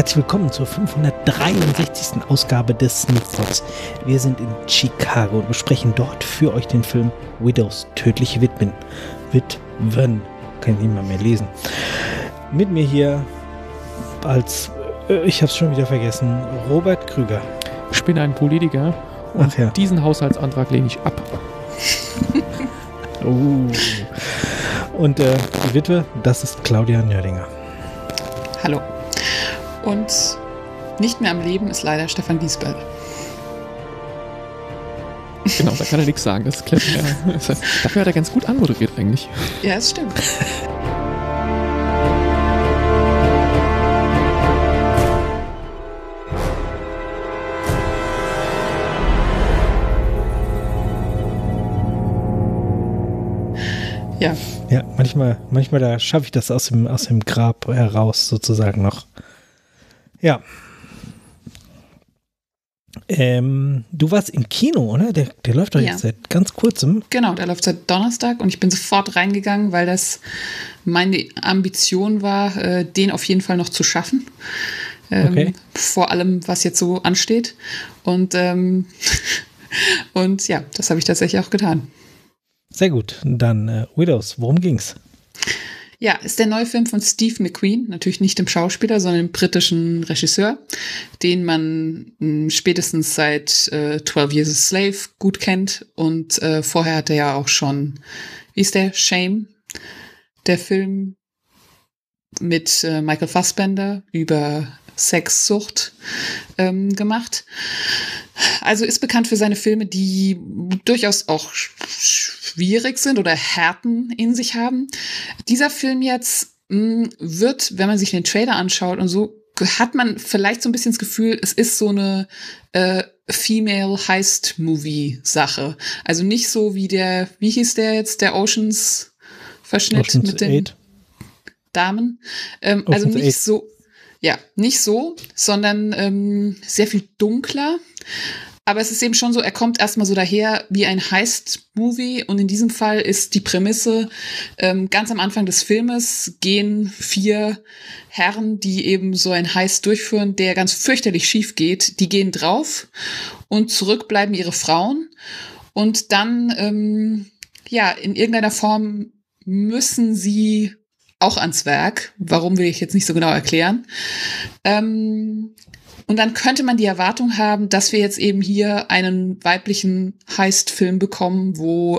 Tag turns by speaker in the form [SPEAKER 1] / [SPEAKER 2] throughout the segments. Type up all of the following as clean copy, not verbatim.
[SPEAKER 1] Herzlich willkommen zur 563. Ausgabe des Sneakpots. Wir sind in Chicago und besprechen dort für euch den Film Widows, tödliche Witwen. Witwen, kann ich nicht mal mehr lesen. Mit mir hier als, ich hab's schon wieder vergessen, Robert Krüger.
[SPEAKER 2] Ich bin ein Politiker und diesen Haushaltsantrag lehne ich ab.
[SPEAKER 1] Und die Witwe, das ist Claudia Nördinger.
[SPEAKER 3] Hallo. Und nicht mehr am Leben ist leider Stefan Giesbert.
[SPEAKER 2] Genau, da kann er nichts sagen. Das ist klar. Dafür hat er ganz gut anmoderiert eigentlich.
[SPEAKER 3] Ja, das stimmt. Ja.
[SPEAKER 1] Ja, manchmal da schaffe ich das aus dem Grab heraus sozusagen noch. Ja. Du warst im Kino, oder? Der läuft doch jetzt seit ganz kurzem.
[SPEAKER 3] Genau, der läuft seit Donnerstag und ich bin sofort reingegangen, weil das meine Ambition war, den auf jeden Fall noch zu schaffen. Okay. Vor allem, was jetzt so ansteht. Und ja, das habe ich tatsächlich auch getan.
[SPEAKER 1] Sehr gut. Dann Widows, worum ging's?
[SPEAKER 3] Ja, ist der neue Film von Steve McQueen, natürlich nicht dem Schauspieler, sondern dem britischen Regisseur, den man spätestens seit 12 Years a Slave gut kennt. Und vorher hat er ja auch schon, wie ist der, Shame, der Film mit Michael Fassbender über Sexsucht gemacht. Also ist bekannt für seine Filme, die durchaus auch schwierig sind oder Härten in sich haben. Dieser Film jetzt wird, wenn man sich den Trailer anschaut und so, hat man vielleicht so ein bisschen das Gefühl, es ist so eine Female Heist-Movie-Sache. Also nicht so wie der, wie hieß der jetzt, der Oceans-Verschnitt mit den Damen. Also nicht so. Ja, nicht so, sondern sehr viel dunkler. Aber es ist eben schon so, er kommt erstmal so daher wie ein Heist-Movie. Und in diesem Fall ist die Prämisse, ganz am Anfang des Filmes gehen 4 Herren, die eben so ein Heist durchführen, der ganz fürchterlich schief geht. Die gehen drauf und zurück bleiben ihre Frauen. Und dann, ja, in irgendeiner Form müssen sie auch ans Werk. Warum, will ich jetzt nicht so genau erklären. Und dann könnte man die Erwartung haben, dass wir jetzt eben hier einen weiblichen Heist-Film bekommen, wo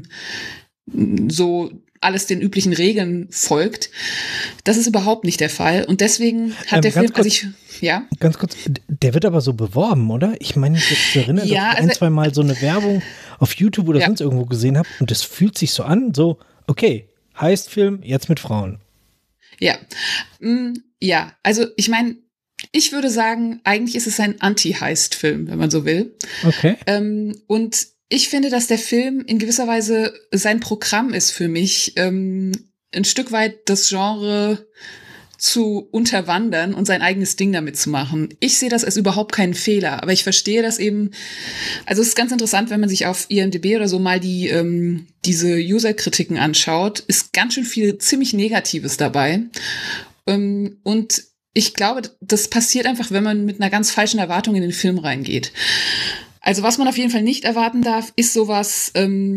[SPEAKER 3] so alles den üblichen Regeln folgt. Das ist überhaupt nicht der Fall. Und deswegen hat der Film,
[SPEAKER 1] Ganz kurz, der wird aber so beworben, oder? Ich meine, mich jetzt zu erinnern, dass ich ein, zwei Mal so eine Werbung auf YouTube oder sonst irgendwo gesehen habe. Und das fühlt sich so an, so, okay, Heist-Film, jetzt mit Frauen.
[SPEAKER 3] Ja, ja, also ich meine, ich würde sagen, eigentlich ist es ein Anti-Heist-Film, wenn man so will.
[SPEAKER 1] Okay.
[SPEAKER 3] Und ich finde, dass der Film in gewisser Weise sein Programm ist für mich, ein Stück weit das Genre zu unterwandern und sein eigenes Ding damit zu machen. Ich sehe das als überhaupt keinen Fehler, aber ich verstehe das eben. Also es ist ganz interessant, wenn man sich auf IMDb oder so mal diese User-Kritiken anschaut, ist ganz schön viel ziemlich Negatives dabei. Und ich glaube, das passiert einfach, wenn man mit einer ganz falschen Erwartung in den Film reingeht. Also was man auf jeden Fall nicht erwarten darf, ist sowas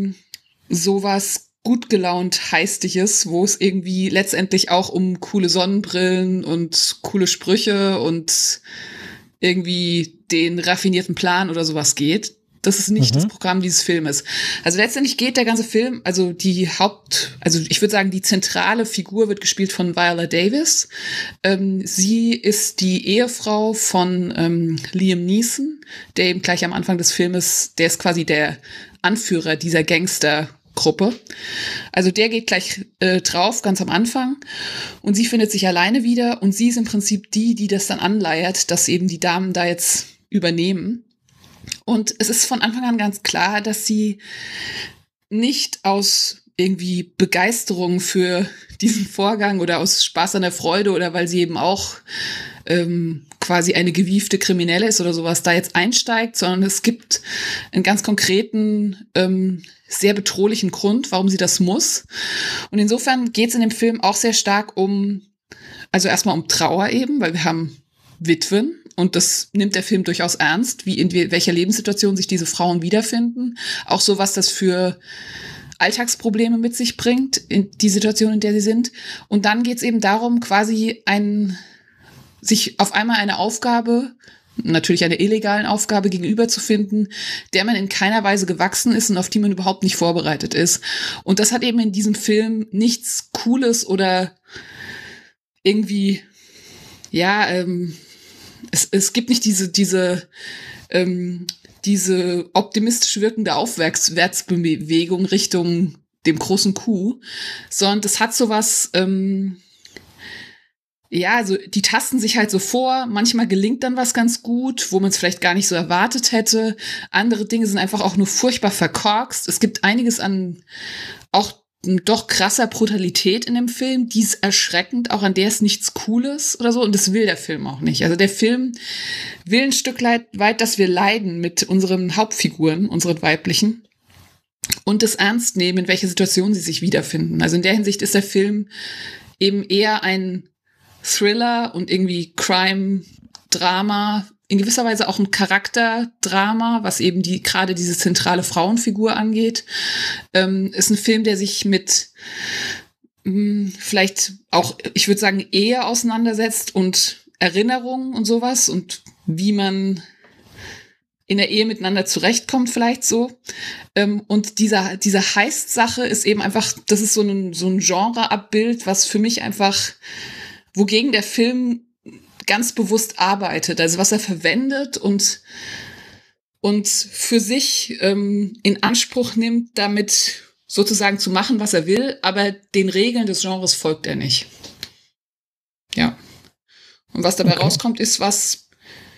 [SPEAKER 3] gut gelaunt Heistiges, wo es irgendwie letztendlich auch um coole Sonnenbrillen und coole Sprüche und irgendwie den raffinierten Plan oder sowas geht. Das ist nicht das Programm dieses Filmes. Also letztendlich geht der ganze Film, also ich würde sagen, die zentrale Figur wird gespielt von Viola Davis. Sie ist die Ehefrau von Liam Neeson, der eben gleich am Anfang des Filmes, der ist quasi der Anführer dieser Gangstergruppe. Also der geht gleich drauf, ganz am Anfang. Und sie findet sich alleine wieder. Und sie ist im Prinzip die das dann anleiert, dass eben die Damen da jetzt übernehmen. Und es ist von Anfang an ganz klar, dass sie nicht aus irgendwie Begeisterung für diesen Vorgang oder aus Spaß an der Freude oder weil sie eben auch quasi eine gewiefte Kriminelle ist oder sowas, da jetzt einsteigt, sondern es gibt einen ganz konkreten, sehr bedrohlichen Grund, warum sie das muss. Und insofern geht es in dem Film auch sehr stark also erstmal um Trauer eben, weil wir haben Witwen. Und das nimmt der Film durchaus ernst, wie in welcher Lebenssituation sich diese Frauen wiederfinden. Auch so, was das für Alltagsprobleme mit sich bringt, in die Situation, in der sie sind. Und dann geht es eben darum, quasi sich auf einmal eine Aufgabe, natürlich einer illegalen Aufgabe gegenüber zu finden, der man in keiner Weise gewachsen ist und auf die man überhaupt nicht vorbereitet ist. Und das hat eben in diesem Film nichts Cooles oder irgendwie, es gibt nicht diese optimistisch wirkende Aufwärtsbewegung Richtung dem großen Kuh, sondern das hat sowas, also die tasten sich halt so vor, manchmal gelingt dann was ganz gut, wo man es vielleicht gar nicht so erwartet hätte. Andere Dinge sind einfach auch nur furchtbar verkorkst. Es gibt einiges an auch doch krasser Brutalität in dem Film, die ist erschreckend, auch an der ist nichts Cooles oder so, und das will der Film auch nicht. Also der Film will ein Stück weit, dass wir leiden mit unseren Hauptfiguren, unseren weiblichen, und das ernst nehmen, in welcher Situation sie sich wiederfinden. Also in der Hinsicht ist der Film eben eher ein Thriller und irgendwie Crime-Drama, in gewisser Weise auch ein Charakterdrama, was eben gerade diese zentrale Frauenfigur angeht. Ist ein Film, der sich mit vielleicht auch, ich würde sagen, Ehe auseinandersetzt und Erinnerungen und sowas und wie man in der Ehe miteinander zurechtkommt, vielleicht so. Und diese Heist-Sache ist eben einfach, das ist so ein Genre-Abbild, was für mich einfach, wogegen der Film ganz bewusst arbeitet, also was er verwendet und für sich in Anspruch nimmt, damit sozusagen zu machen, was er will, aber den Regeln des Genres folgt er nicht. Ja. Und was dabei rauskommt, ist was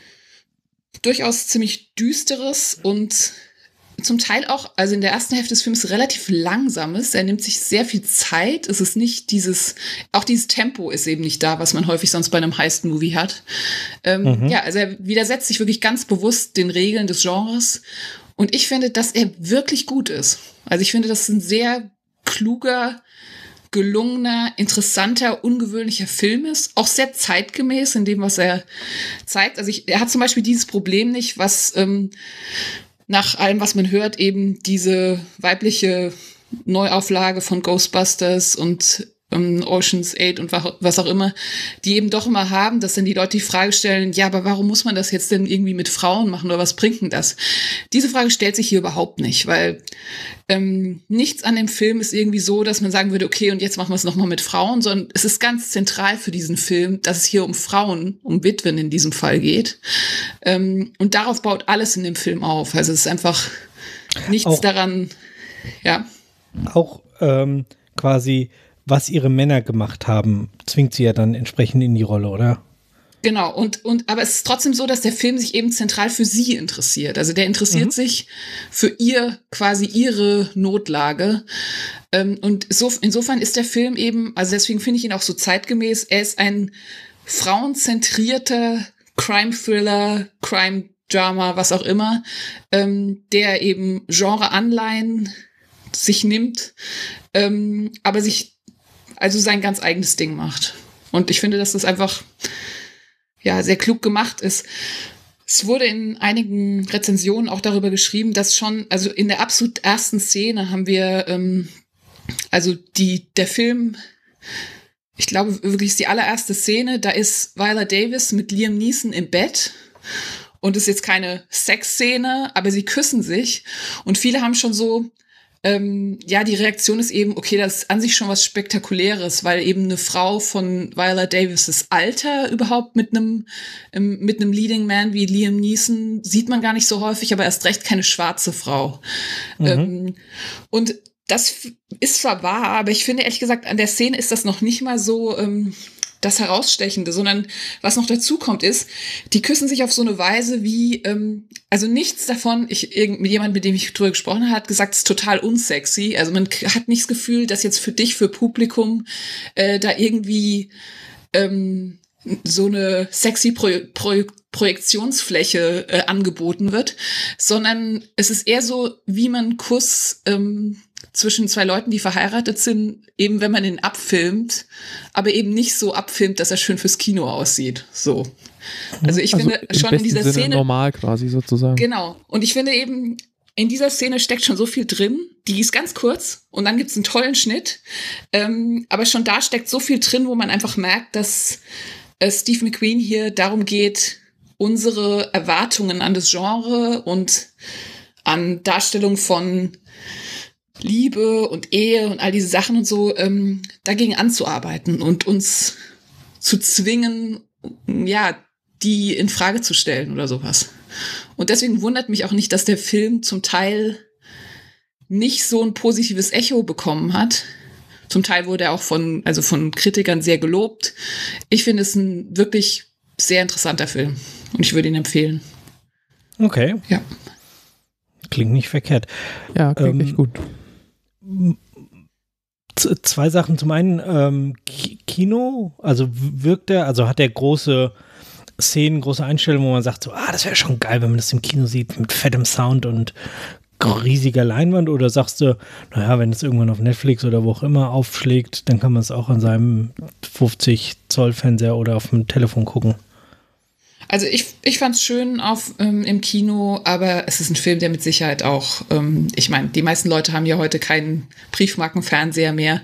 [SPEAKER 3] durchaus ziemlich Düsteres und zum Teil auch, also in der ersten Hälfte des Films relativ langsames. Er nimmt sich sehr viel Zeit. Es ist nicht auch dieses Tempo ist eben nicht da, was man häufig sonst bei einem Heist-Movie hat. Also er widersetzt sich wirklich ganz bewusst den Regeln des Genres. Und ich finde, dass er wirklich gut ist. Also ich finde, dass es ein sehr kluger, gelungener, interessanter, ungewöhnlicher Film ist. Auch sehr zeitgemäß in dem, was er zeigt. Also er hat zum Beispiel dieses Problem nicht, was nach allem, was man hört, eben diese weibliche Neuauflage von Ghostbusters und Ocean's 8 und was auch immer, die eben doch immer haben, dass dann die Leute die Frage stellen, ja, aber warum muss man das jetzt denn irgendwie mit Frauen machen oder was bringt denn das? Diese Frage stellt sich hier überhaupt nicht, weil nichts an dem Film ist irgendwie so, dass man sagen würde, okay, und jetzt machen wir es nochmal mit Frauen, sondern es ist ganz zentral für diesen Film, dass es hier um Frauen, um Witwen in diesem Fall geht. Und darauf baut alles in dem Film auf. Also es ist einfach nichts auch daran, ja.
[SPEAKER 1] Auch quasi was ihre Männer gemacht haben, zwingt sie ja dann entsprechend in die Rolle, oder?
[SPEAKER 3] Genau, aber es ist trotzdem so, dass der Film sich eben zentral für sie interessiert. Also der interessiert sich für ihre Notlage. Und insofern ist der Film eben, also deswegen finde ich ihn auch so zeitgemäß, er ist ein frauenzentrierter Crime-Thriller, Crime-Drama, was auch immer, der eben Genre-Anleihen sich nimmt, aber sich also sein ganz eigenes Ding macht. Und ich finde, dass das einfach sehr klug gemacht ist. Es wurde in einigen Rezensionen auch darüber geschrieben, dass schon, also in der absolut ersten Szene haben wir, der Film, ich glaube wirklich ist die allererste Szene, da ist Viola Davis mit Liam Neeson im Bett. Und es ist jetzt keine Sexszene, aber sie küssen sich. Und viele haben schon so, die Reaktion ist eben, okay, das ist an sich schon was Spektakuläres, weil eben eine Frau von Viola Davis' Alter überhaupt mit einem Leading Man wie Liam Neeson sieht man gar nicht so häufig, aber erst recht keine schwarze Frau. Und das ist zwar wahr, aber ich finde ehrlich gesagt, an der Szene ist das noch nicht mal so das Herausstechende, sondern was noch dazu kommt ist, die küssen sich auf so eine Weise wie, also nichts davon, jemand, mit dem ich drüber gesprochen habe, hat gesagt, es ist total unsexy. Also man hat nicht das Gefühl, dass jetzt für Publikum da irgendwie so eine sexy Projektionsfläche angeboten wird, sondern es ist eher so, wie man Kuss zwischen zwei Leuten, die verheiratet sind, eben wenn man ihn abfilmt, aber eben nicht so abfilmt, dass er schön fürs Kino aussieht. So. Also ich finde schon in dieser Szene
[SPEAKER 2] normal quasi sozusagen.
[SPEAKER 3] Genau. Und ich finde eben, in dieser Szene steckt schon so viel drin. Die ist ganz kurz und dann gibt's einen tollen Schnitt. Aber schon da steckt so viel drin, wo man einfach merkt, dass Steve McQueen hier darum geht, unsere Erwartungen an das Genre und an Darstellung von Liebe und Ehe und all diese Sachen und so dagegen anzuarbeiten und uns zu zwingen, ja, die in Frage zu stellen oder sowas. Und deswegen wundert mich auch nicht, dass der Film zum Teil nicht so ein positives Echo bekommen hat. Zum Teil wurde er auch von Kritikern sehr gelobt. Ich finde es ein wirklich sehr interessanter Film und ich würde ihn empfehlen.
[SPEAKER 1] Okay.
[SPEAKER 3] Ja.
[SPEAKER 1] Klingt nicht verkehrt.
[SPEAKER 2] Ja, klingt echt gut.
[SPEAKER 1] Zwei Sachen. Zum einen Kino, also hat er große Szenen, große Einstellungen, wo man sagt so, das wäre schon geil, wenn man das im Kino sieht, mit fettem Sound und riesiger Leinwand, oder sagst du, naja, wenn es irgendwann auf Netflix oder wo auch immer aufschlägt, dann kann man es auch an seinem 50-Zoll-Fernseher oder auf dem Telefon gucken?
[SPEAKER 3] Also ich fand's schön im Kino, aber es ist ein Film, der mit Sicherheit auch, ich meine, die meisten Leute haben ja heute keinen Briefmarkenfernseher mehr.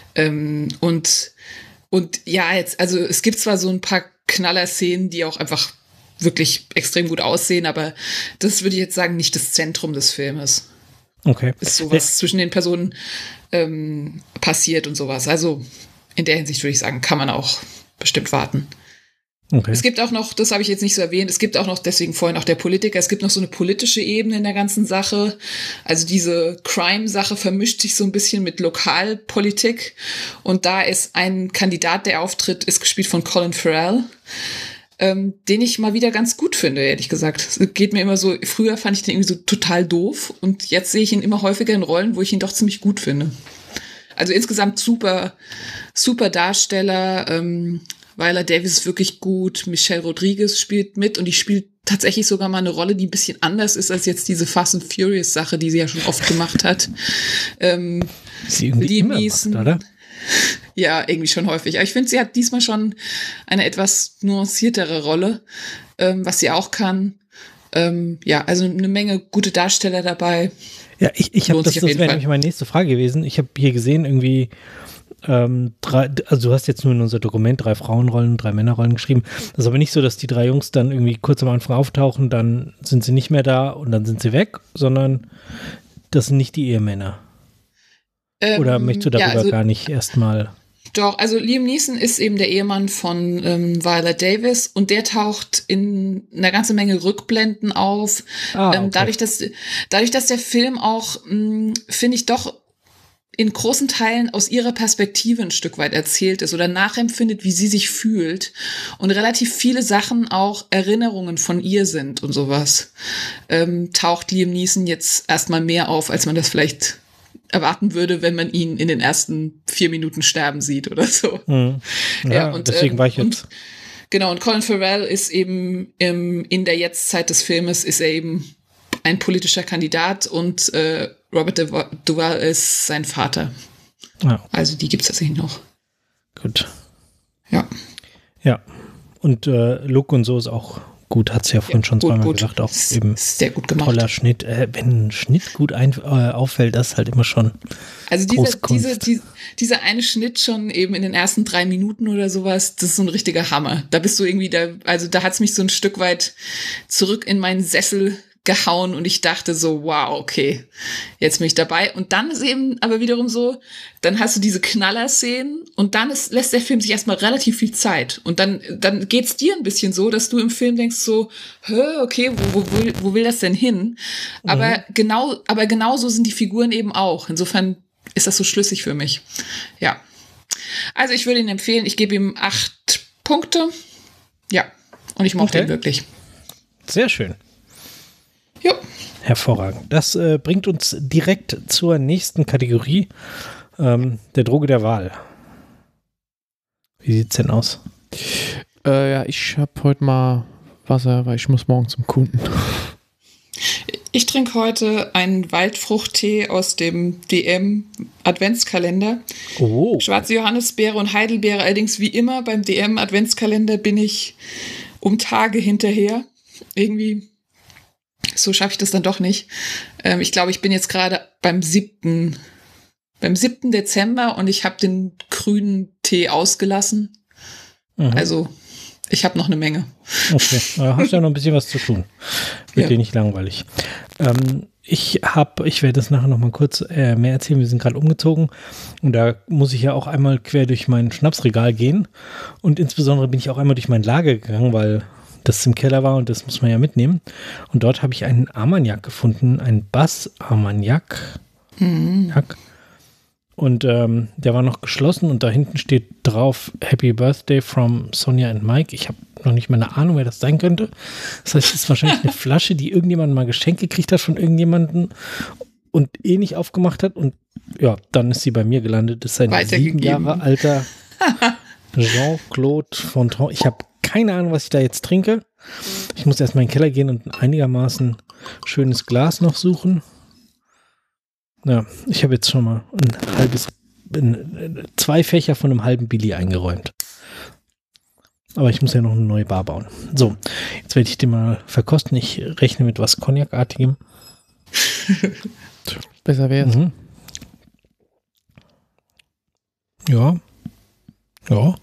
[SPEAKER 3] Und ja, jetzt, also es gibt zwar so ein paar Knaller-Szenen, die auch einfach wirklich extrem gut aussehen, aber das würde ich jetzt sagen, nicht das Zentrum des Filmes.
[SPEAKER 1] Okay.
[SPEAKER 3] Ist sowas zwischen den Personen passiert und sowas. Also in der Hinsicht würde ich sagen, kann man auch bestimmt warten. Okay. Es gibt auch noch, das habe ich jetzt nicht so erwähnt, es gibt auch noch, deswegen vorhin auch der Politiker, es gibt noch so eine politische Ebene in der ganzen Sache. Also diese Crime-Sache vermischt sich so ein bisschen mit Lokalpolitik. Und da ist ein Kandidat, der auftritt, ist gespielt von Colin Farrell, den ich mal wieder ganz gut finde, ehrlich gesagt. Es geht mir immer so, früher fand ich den irgendwie so total doof und jetzt sehe ich ihn immer häufiger in Rollen, wo ich ihn doch ziemlich gut finde. Also insgesamt super Darsteller, Viola Davis ist wirklich gut, Michelle Rodriguez spielt mit und die spielt tatsächlich sogar mal eine Rolle, die ein bisschen anders ist als jetzt diese Fast and Furious Sache, die sie ja schon oft gemacht hat.
[SPEAKER 1] Sie irgendwie immer macht, oder?
[SPEAKER 3] Ja, irgendwie schon häufig. Aber ich finde, sie hat diesmal schon eine etwas nuanciertere Rolle, was sie auch kann. Ja, also eine Menge gute Darsteller dabei.
[SPEAKER 1] Ja, ich habe das wäre nämlich meine nächste Frage gewesen. Ich habe hier gesehen, irgendwie also du hast jetzt nur in unser Dokument 3 Frauenrollen, 3 Männerrollen geschrieben. Das ist aber nicht so, dass die 3 Jungs dann irgendwie kurz am Anfang auftauchen, dann sind sie nicht mehr da und dann sind sie weg, sondern das sind nicht die Ehemänner. Oder möchtest du darüber gar nicht erstmal?
[SPEAKER 3] Doch, also Liam Neeson ist eben der Ehemann von Viola Davis und der taucht in einer ganzen Menge Rückblenden auf. Okay. Dadurch, dass der Film auch, finde ich, doch in großen Teilen aus ihrer Perspektive ein Stück weit erzählt ist oder nachempfindet, wie sie sich fühlt und relativ viele Sachen auch Erinnerungen von ihr sind und sowas, taucht Liam Neeson jetzt erstmal mehr auf, als man das vielleicht erwarten würde, wenn man ihn in den ersten 4 Minuten sterben sieht oder so.
[SPEAKER 1] Mhm. Ja, und deswegen war ich jetzt.
[SPEAKER 3] Genau, und Colin Farrell ist eben in der Jetztzeit des Filmes ist er eben ein politischer Kandidat und Robert Duvall ist sein Vater. Ja. Also die gibt es tatsächlich noch.
[SPEAKER 1] Gut.
[SPEAKER 3] Ja.
[SPEAKER 1] Ja. Und Look und so ist auch gut, hat es ja vorhin schon zweimal gesagt. Auch eben
[SPEAKER 3] sehr gut gemacht.
[SPEAKER 1] Toller Schnitt. Wenn ein Schnitt gut auffällt, das ist halt immer schon.
[SPEAKER 3] Also dieser eine Schnitt schon eben in den ersten 3 Minuten oder sowas, das ist so ein richtiger Hammer. Da bist du irgendwie da hat es mich so ein Stück weit zurück in meinen Sessel gehauen und ich dachte so, wow, okay, jetzt bin ich dabei. Und dann ist eben aber wiederum so, dann hast du diese Knaller-Szenen und dann lässt der Film sich erstmal relativ viel Zeit. Und dann geht's dir ein bisschen so, dass du im Film denkst so, okay, wo will das denn hin? Aber genauso sind die Figuren eben auch. Insofern ist das so schlüssig für mich. Ja. Also ich würde ihn empfehlen, ich gebe ihm 8 Punkte. Ja. Und ich mochte ihn wirklich.
[SPEAKER 1] Sehr schön.
[SPEAKER 3] Jo.
[SPEAKER 1] Hervorragend. Das bringt uns direkt zur nächsten Kategorie, der Droge der Wahl. Wie sieht's denn aus?
[SPEAKER 2] Ja, ich habe heute mal Wasser, weil ich muss morgen zum Kunden.
[SPEAKER 3] Ich trinke heute einen Waldfruchttee aus dem DM Adventskalender.
[SPEAKER 1] Oh.
[SPEAKER 3] Schwarze Johannisbeere und Heidelbeere. Allerdings wie immer beim DM Adventskalender bin ich um Tage hinterher. Irgendwie so schaffe ich das dann doch nicht. Ich glaube, ich bin jetzt gerade beim 7. Dezember und ich habe den grünen Tee ausgelassen.
[SPEAKER 1] Mhm.
[SPEAKER 3] Also ich habe noch eine Menge.
[SPEAKER 1] Okay, da hast du ja noch ein bisschen was zu tun. Wird
[SPEAKER 3] Ja.
[SPEAKER 1] dir nicht langweilig. Ich werde das nachher noch mal kurz mehr erzählen. Wir sind gerade umgezogen und da muss ich ja auch einmal quer durch mein Schnapsregal gehen und insbesondere bin ich auch einmal durch mein Lager gegangen, weil das im Keller war und das muss man ja mitnehmen. Und dort habe ich einen Armagnac gefunden, einen Bass Armagnac. Und der war noch geschlossen und da hinten steht drauf Happy Birthday from Sonja and Mike. Ich habe noch nicht mal eine Ahnung, wer das sein könnte. Das heißt, es ist wahrscheinlich eine Flasche, die irgendjemand mal geschenkt gekriegt hat von irgendjemandem und nicht aufgemacht hat. Und ja, dann ist sie bei mir gelandet. Das ist ein 7 Jahre alter Jean-Claude Fontaine. Ich habe keine Ahnung, was ich da jetzt trinke. Ich muss erst mal in den Keller gehen und ein einigermaßen schönes Glas noch suchen. Ja, ich habe jetzt schon mal zwei Fächer von einem halben Billy eingeräumt. Aber ich muss ja noch eine neue Bar bauen. So, jetzt werde ich den mal verkosten. Ich rechne mit was Cognac-artigem.
[SPEAKER 2] Besser wär's.
[SPEAKER 1] Mhm. Ja. Ja.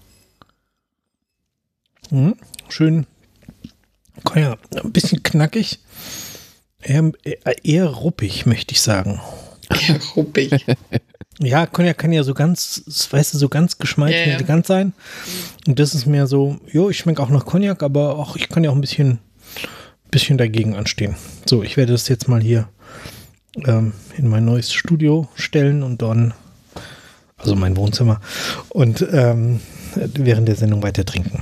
[SPEAKER 1] Mhm. Schön. Cognac, ein bisschen knackig. Eher ruppig, möchte ich sagen.
[SPEAKER 3] Ja, ruppig.
[SPEAKER 1] Ja, Cognac kann ja so ganz, weißt du, so ganz geschmeidig und elegant sein. Und das ist mehr so, jo, ich schmecke auch nach Cognac, aber auch ich kann ja auch ein bisschen dagegen anstehen. So, ich werde das jetzt mal hier in mein neues Studio stellen und dann, also mein Wohnzimmer, und während der Sendung weiter trinken.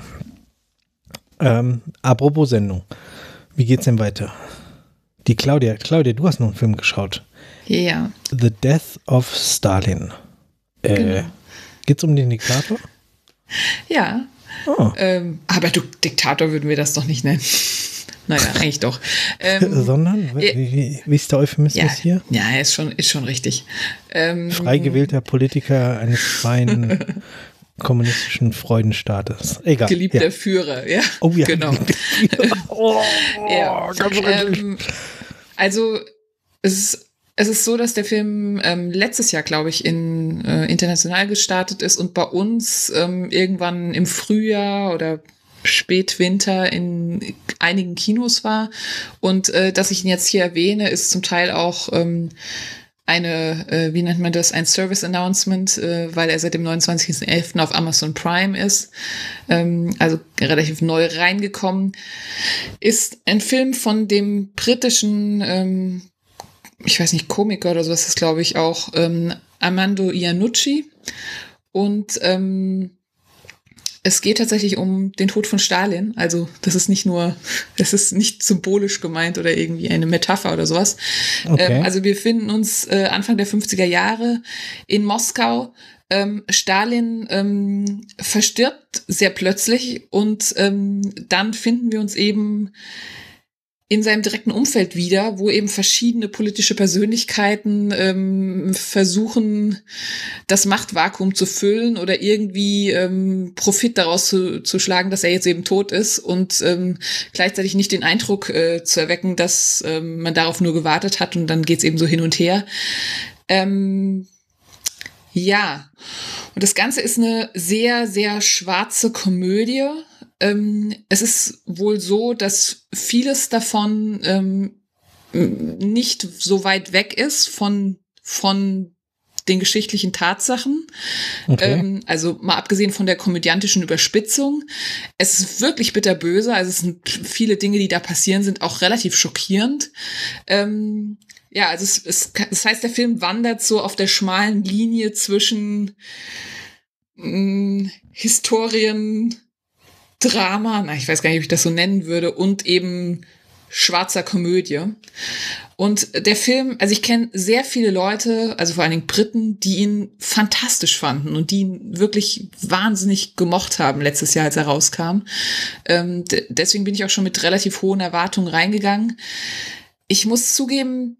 [SPEAKER 1] Apropos Sendung, wie geht's denn weiter? Die Claudia, du hast noch einen Film geschaut.
[SPEAKER 3] Ja.
[SPEAKER 1] The Death of Stalin.
[SPEAKER 3] Genau.
[SPEAKER 1] Geht's um den Diktator?
[SPEAKER 3] Ja.
[SPEAKER 1] Oh.
[SPEAKER 3] Aber Diktator würden wir das doch nicht nennen. Naja, eigentlich doch.
[SPEAKER 1] Sondern? Wie ist der Euphemismus hier?
[SPEAKER 3] Ja, ist schon richtig.
[SPEAKER 1] Frei gewählter Politiker eines freien kommunistischen Freudenstaates. Egal.
[SPEAKER 3] Geliebter Führer, ja.
[SPEAKER 1] Oh ja.
[SPEAKER 3] Genau.
[SPEAKER 1] Ja.
[SPEAKER 3] Also, es ist so, dass der Film letztes Jahr, glaube ich, international gestartet ist und bei uns irgendwann im Frühjahr oder Spätwinter in einigen Kinos war. Und dass ich ihn jetzt hier erwähne, ist zum Teil auch wie nennt man das, ein Service-Announcement, weil er seit dem 29.11. auf Amazon Prime ist, also relativ neu reingekommen, ist ein Film von dem britischen, ich weiß nicht, Komiker oder sowas ist, glaube ich, auch, Armando Iannucci. Und es geht tatsächlich um den Tod von Stalin. Also das ist nicht symbolisch gemeint oder irgendwie eine Metapher oder sowas.
[SPEAKER 1] Okay.
[SPEAKER 3] Also wir befinden uns Anfang der 50er Jahre in Moskau. Stalin verstirbt sehr plötzlich und dann finden wir uns eben in seinem direkten Umfeld wieder, wo eben verschiedene politische Persönlichkeiten versuchen, das Machtvakuum zu füllen oder irgendwie Profit daraus zu schlagen, dass er jetzt eben tot ist und gleichzeitig nicht den Eindruck zu erwecken, dass man darauf nur gewartet hat und dann geht's eben so hin und her. Ja, und das Ganze ist eine sehr, sehr schwarze Komödie. Es ist wohl so, dass vieles davon nicht so weit weg ist von den geschichtlichen Tatsachen.
[SPEAKER 1] Okay.
[SPEAKER 3] Also mal abgesehen von der komödiantischen Überspitzung. Es ist wirklich bitterböse. Also es sind viele Dinge, die da passieren, sind auch relativ schockierend. Ja, also das heißt, der Film wandert so auf der schmalen Linie zwischen Historien, Drama, ich weiß gar nicht, ob ich das so nennen würde, und eben schwarzer Komödie. Und der Film, also ich kenne sehr viele Leute, also vor allen Dingen Briten, die ihn fantastisch fanden und die ihn wirklich wahnsinnig gemocht haben letztes Jahr, als er rauskam. Deswegen bin ich auch schon mit relativ hohen Erwartungen reingegangen. ich muss zugeben,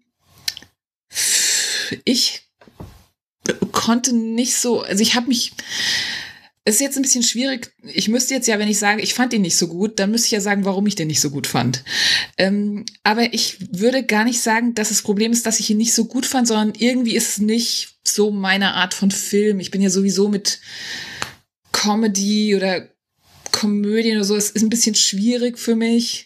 [SPEAKER 3] ich konnte nicht so, also ich habe mich, es ist jetzt ein bisschen schwierig, ich müsste jetzt ja, wenn ich sage, ich fand ihn nicht so gut, dann müsste ich ja sagen, warum ich den nicht so gut fand. Aber ich würde gar nicht sagen, dass das Problem ist, dass ich ihn nicht so gut fand, sondern irgendwie ist es nicht so meine Art von Film. Ich bin ja sowieso mit Comedy oder Komödien oder so, es ist ein bisschen schwierig für mich.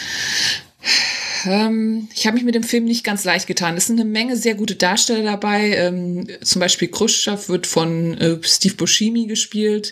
[SPEAKER 3] Ich habe mich mit dem Film nicht ganz leicht getan. Es sind eine Menge sehr gute Darsteller dabei. Zum Beispiel Khrushchev wird von Steve Buscemi gespielt.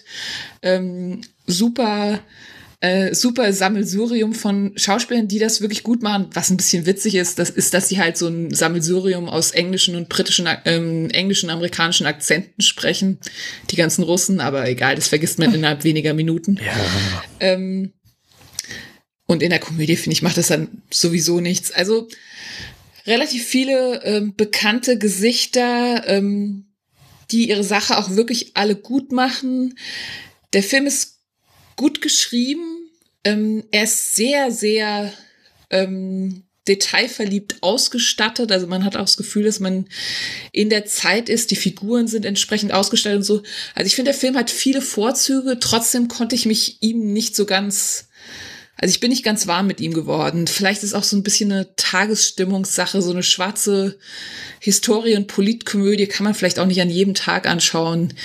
[SPEAKER 3] Super Sammelsurium von Schauspielern, die das wirklich gut machen. Was ein bisschen witzig ist, dass sie halt so ein Sammelsurium aus englischen und britischen, englischen, amerikanischen Akzenten sprechen. Die ganzen Russen, aber egal, das vergisst man innerhalb weniger Minuten. Ja. Und in der Komödie, finde ich, macht das dann sowieso nichts. Also relativ viele bekannte Gesichter, die ihre Sache auch wirklich alle gut machen. Der Film ist gut geschrieben. Er ist sehr, sehr detailverliebt ausgestattet. Also man hat auch das Gefühl, dass man in der Zeit ist. Die Figuren sind entsprechend ausgestattet und so. Also ich finde, der Film hat viele Vorzüge. Trotzdem konnte ich mich ihm nicht so ganz... Also ich bin nicht ganz warm mit ihm geworden. Vielleicht ist auch so ein bisschen eine Tagesstimmungssache, so eine schwarze Historie- und Politkomödie kann man vielleicht auch nicht an jedem Tag anschauen.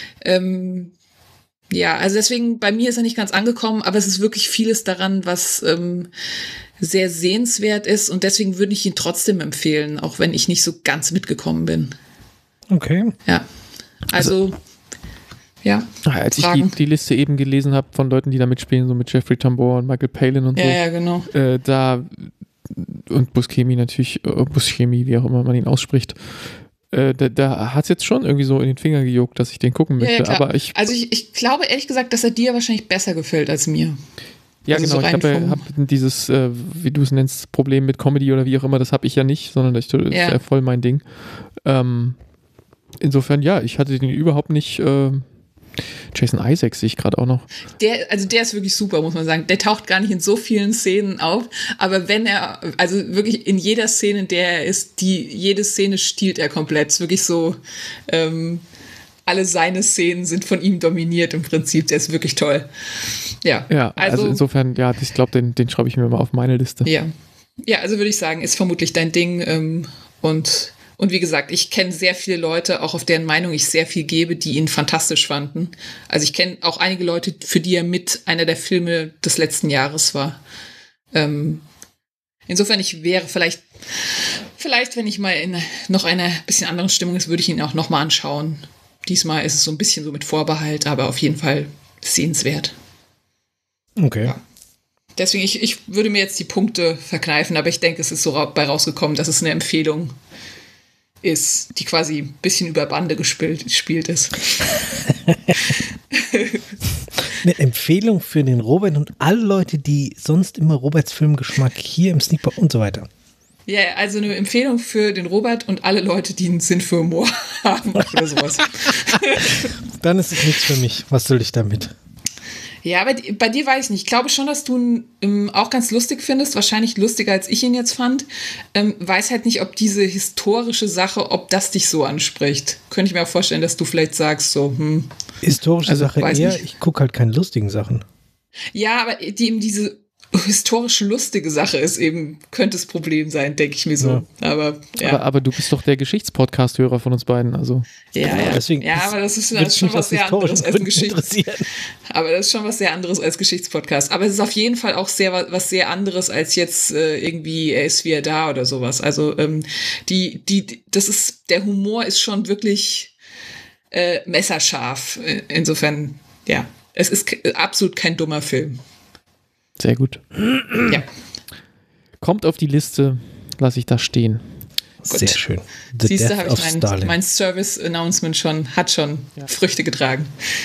[SPEAKER 3] Ja, also deswegen, bei mir ist er nicht ganz angekommen, aber es ist wirklich vieles daran, was sehr sehenswert ist und deswegen würde ich ihn trotzdem empfehlen, auch wenn ich nicht so ganz mitgekommen bin.
[SPEAKER 1] Okay.
[SPEAKER 3] Ja, also ja.
[SPEAKER 2] Als ich die Liste eben gelesen habe von Leuten, die da mitspielen, so mit Jeffrey Tambor und Michael Palin und so.
[SPEAKER 3] Ja, genau.
[SPEAKER 2] Und Buscemi natürlich, Buscemi, wie auch immer man ihn ausspricht. Da hat es jetzt schon irgendwie so in den Finger gejuckt, dass ich den gucken möchte.
[SPEAKER 3] Ja,
[SPEAKER 2] aber ich
[SPEAKER 3] glaube ehrlich gesagt, dass er dir wahrscheinlich besser gefällt als mir.
[SPEAKER 2] Ja,
[SPEAKER 3] also
[SPEAKER 2] genau.
[SPEAKER 3] So
[SPEAKER 2] ich habe dieses, wie du es nennst, Problem mit Comedy oder wie auch immer, das habe ich ja nicht, sondern das ist ja voll mein Ding. Insofern, ja, ich hatte den überhaupt nicht. Jason Isaacs sehe ich gerade auch noch. Der
[SPEAKER 3] ist wirklich super, muss man sagen. Der taucht gar nicht in so vielen Szenen auf, aber wenn er, also wirklich in jeder Szene, in der er ist, jede Szene stiehlt er komplett. Es ist wirklich so, alle seine Szenen sind von ihm dominiert im Prinzip. Der ist wirklich toll. Ja,
[SPEAKER 2] also insofern, ja, ich glaube, den schreibe ich mir mal auf meine Liste.
[SPEAKER 3] Ja, also würde ich sagen, ist vermutlich dein Ding und wie gesagt, ich kenne sehr viele Leute, auch auf deren Meinung ich sehr viel gebe, die ihn fantastisch fanden. Also ich kenne auch einige Leute, für die er mit einer der Filme des letzten Jahres war. Insofern, ich wäre vielleicht, wenn ich mal in noch einer bisschen anderen Stimmung ist, würde ich ihn auch noch mal anschauen. Diesmal ist es so ein bisschen so mit Vorbehalt, aber auf jeden Fall sehenswert.
[SPEAKER 1] Okay.
[SPEAKER 3] Ja. Deswegen, ich würde mir jetzt die Punkte verkneifen, aber ich denke, es ist so bei rausgekommen, dass es eine Empfehlung ist, die quasi ein bisschen über Bande gespielt ist.
[SPEAKER 1] Eine Empfehlung für den Robert und alle Leute, die sonst immer Roberts Filmgeschmack hier im Sneakpot und so weiter.
[SPEAKER 3] Ja, also eine Empfehlung für den Robert und alle Leute, die einen Sinn für Humor haben oder sowas.
[SPEAKER 1] Dann ist es nichts für mich. Was soll ich damit?
[SPEAKER 3] Ja, aber bei dir weiß ich nicht. Ich glaube schon, dass du ihn auch ganz lustig findest. Wahrscheinlich lustiger, als ich ihn jetzt fand. Weiß halt nicht, ob diese historische Sache, ob das dich so anspricht. Könnte ich mir auch vorstellen, dass du vielleicht sagst, so,
[SPEAKER 1] Historische Sache eher? Nicht. Ich gucke halt keine lustigen Sachen.
[SPEAKER 3] Ja, aber die eben diese historische lustige Sache ist eben, könnte das Problem sein, denke ich mir so. Ja.
[SPEAKER 2] Aber du bist doch der Geschichtspodcast-Hörer von uns beiden, also.
[SPEAKER 3] Ja.
[SPEAKER 1] Deswegen
[SPEAKER 3] aber das ist schon was sehr anderes als ein Aber das ist schon was sehr anderes als Geschichtspodcast. Aber es ist auf jeden Fall auch was sehr anderes als jetzt irgendwie er ist wieder da oder sowas. Also der Humor ist schon wirklich messerscharf. Insofern, ja, es ist absolut kein dummer Film.
[SPEAKER 2] Sehr gut.
[SPEAKER 3] Ja.
[SPEAKER 2] Kommt auf die Liste, lasse ich da stehen.
[SPEAKER 3] Gut.
[SPEAKER 1] Sehr schön.
[SPEAKER 3] Siehst du, habe ich mein Service-Announcement hat schon Früchte getragen.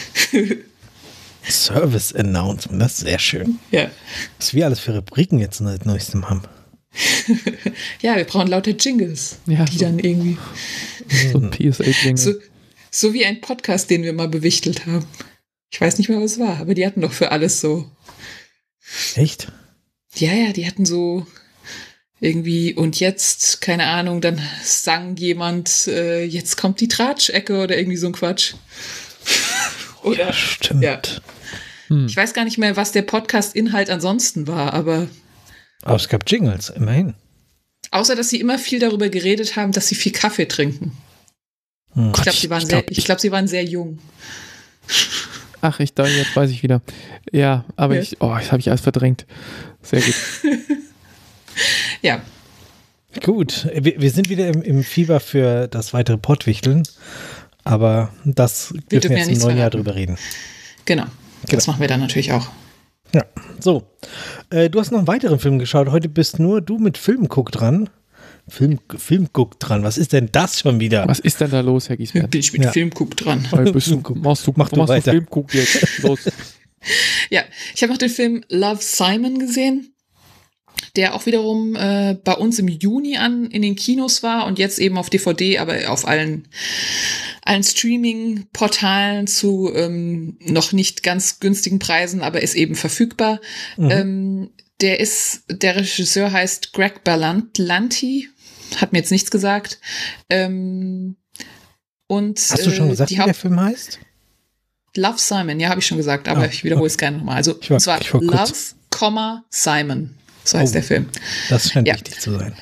[SPEAKER 1] Service-Announcement, das ist sehr schön.
[SPEAKER 3] Ja.
[SPEAKER 1] Was wir alles für Rubriken jetzt seit neuestem haben.
[SPEAKER 3] Ja, wir brauchen lauter Jingles, die dann irgendwie
[SPEAKER 2] so ein PSA-Jingle.
[SPEAKER 3] So wie ein Podcast, den wir mal bewichtelt haben. Ich weiß nicht mehr, was es war, aber die hatten doch für alles so.
[SPEAKER 1] Echt?
[SPEAKER 3] Ja, die hatten so irgendwie, und jetzt, keine Ahnung, dann sang jemand, jetzt kommt die Tratschecke oder irgendwie so ein Quatsch. Oder,
[SPEAKER 1] ja, stimmt.
[SPEAKER 3] Ja. Ich weiß gar nicht mehr, was der Podcast-Inhalt ansonsten war, aber
[SPEAKER 1] es gab Jingles, immerhin.
[SPEAKER 3] außer, dass sie immer viel darüber geredet haben, dass sie viel Kaffee trinken. Ich glaube, sie waren sehr jung.
[SPEAKER 2] Ach, jetzt weiß ich wieder. Ja, aber das habe ich alles verdrängt. Sehr gut.
[SPEAKER 3] Ja.
[SPEAKER 1] Gut, wir sind wieder im Fieber für das weitere Pottwichteln, aber das dürfen wir jetzt im neuen Jahr drüber reden.
[SPEAKER 3] Genau, das machen wir dann natürlich auch.
[SPEAKER 1] Ja, so. Du hast noch einen weiteren Film geschaut. Heute bist nur du mit Filmguck dran. Filmguck dran. Was ist denn das schon wieder?
[SPEAKER 2] Was ist denn da los, Herr Giesmann?
[SPEAKER 3] Bin ich mit Filmguck dran.
[SPEAKER 2] Machst du Filmguck jetzt? Los.
[SPEAKER 3] Ja, ich habe noch den Film Love, Simon gesehen, der auch wiederum bei uns im Juni in den Kinos war und jetzt eben auf DVD, aber auf allen Streaming-Portalen zu noch nicht ganz günstigen Preisen, aber ist eben verfügbar. Der Regisseur heißt Greg Berlanti, hat mir jetzt nichts gesagt. Und
[SPEAKER 1] hast du schon gesagt, wie der Film heißt?
[SPEAKER 3] Love, Simon, ja, habe ich schon gesagt, aber ich wiederhole es gerne nochmal. Also, es war Love, Simon, so heißt der Film.
[SPEAKER 1] Das scheint wichtig zu sein.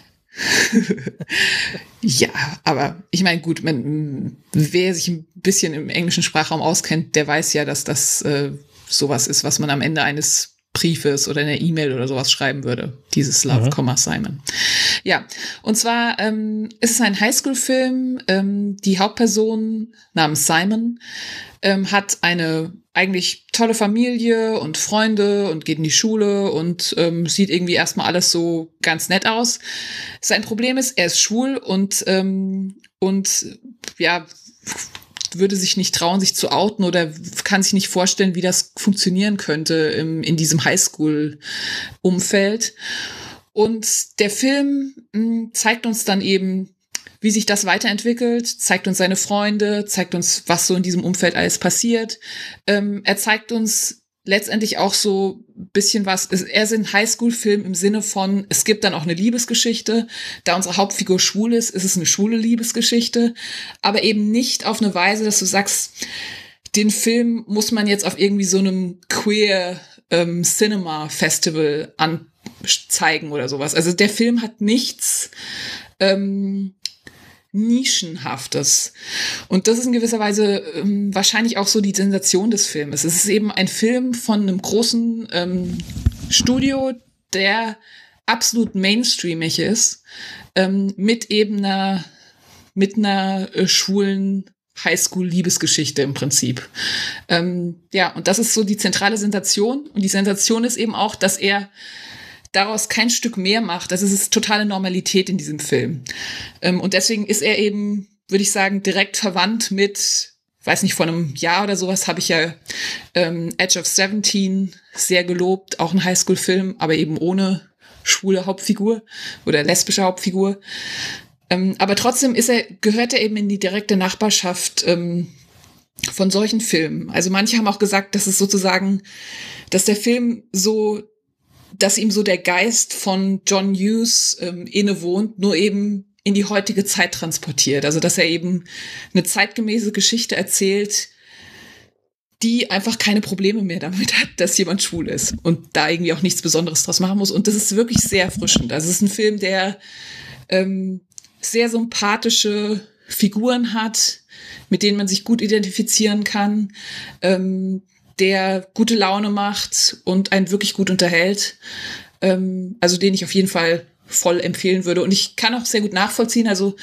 [SPEAKER 3] Ja, aber ich meine, gut, wer sich ein bisschen im englischen Sprachraum auskennt, der weiß ja, dass das sowas ist, was man am Ende eines Briefes oder einer E-Mail oder sowas schreiben würde. Dieses Love, Simon. Ja, und zwar ist es ein Highschool-Film. Die Hauptperson namens Simon hat eine eigentlich tolle Familie und Freunde und geht in die Schule und sieht irgendwie erstmal alles so ganz nett aus. Sein Problem ist, er ist schwul und ja, würde sich nicht trauen, sich zu outen oder kann sich nicht vorstellen, wie das funktionieren könnte in diesem Highschool-Umfeld. Und der Film zeigt uns dann eben, wie sich das weiterentwickelt, zeigt uns seine Freunde, zeigt uns, was so in diesem Umfeld alles passiert. Er zeigt uns letztendlich auch so ein bisschen was. Er ist ein Highschool-Film im Sinne von, es gibt dann auch eine Liebesgeschichte. Da unsere Hauptfigur schwul ist es eine schwule Liebesgeschichte. Aber eben nicht auf eine Weise, dass du sagst, den Film muss man jetzt auf irgendwie so einem queer Cinema-Festival anzeigen oder sowas. Also der Film hat nichts Nischenhaftes. Und das ist in gewisser Weise wahrscheinlich auch so die Sensation des Filmes. Es ist eben ein Film von einem großen Studio, der absolut mainstreamig ist, mit einer schwulen Highschool-Liebesgeschichte im Prinzip. Ja, und das ist so die zentrale Sensation. Und die Sensation ist eben auch, dass er daraus kein Stück mehr macht. Das ist totale Normalität in diesem Film. Und deswegen ist er eben, würde ich sagen, direkt verwandt mit, weiß nicht, vor einem Jahr oder sowas habe ich ja Edge of 17 sehr gelobt, auch ein Highschool-Film, aber eben ohne schwule Hauptfigur oder lesbische Hauptfigur. Aber trotzdem gehört er eben in die direkte Nachbarschaft von solchen Filmen. Also manche haben auch gesagt, dass es sozusagen, dass der Film so, dass ihm so der Geist von John Hughes innewohnt, nur eben in die heutige Zeit transportiert. Also dass er eben eine zeitgemäße Geschichte erzählt, die einfach keine Probleme mehr damit hat, dass jemand schwul ist und da irgendwie auch nichts Besonderes draus machen muss. Und das ist wirklich sehr erfrischend. Also es ist ein Film, der sehr sympathische Figuren hat, mit denen man sich gut identifizieren kann, der gute Laune macht und einen wirklich gut unterhält. Also den ich auf jeden Fall voll empfehlen würde. Und ich kann auch sehr gut nachvollziehen, also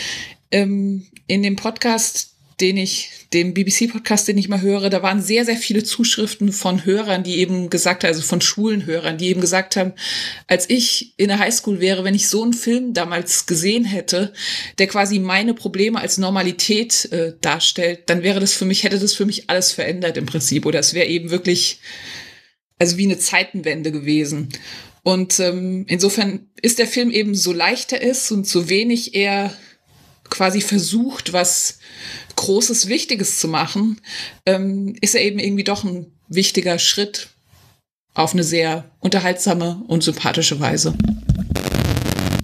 [SPEAKER 3] in dem Podcast, dem BBC-Podcast, den ich mal höre, da waren sehr, sehr viele Zuschriften von Hörern, die eben gesagt haben, also von schwulen Hörern, die eben gesagt haben, als ich in der Highschool wäre, wenn ich so einen Film damals gesehen hätte, der quasi meine Probleme als Normalität darstellt, dann hätte das für mich alles verändert im Prinzip. Oder es wäre eben wirklich, also wie eine Zeitenwende gewesen. Und insofern ist der Film eben, so leicht er ist und so wenig er quasi versucht, was Großes, Wichtiges zu machen, ist er eben irgendwie doch ein wichtiger Schritt auf eine sehr unterhaltsame und sympathische Weise.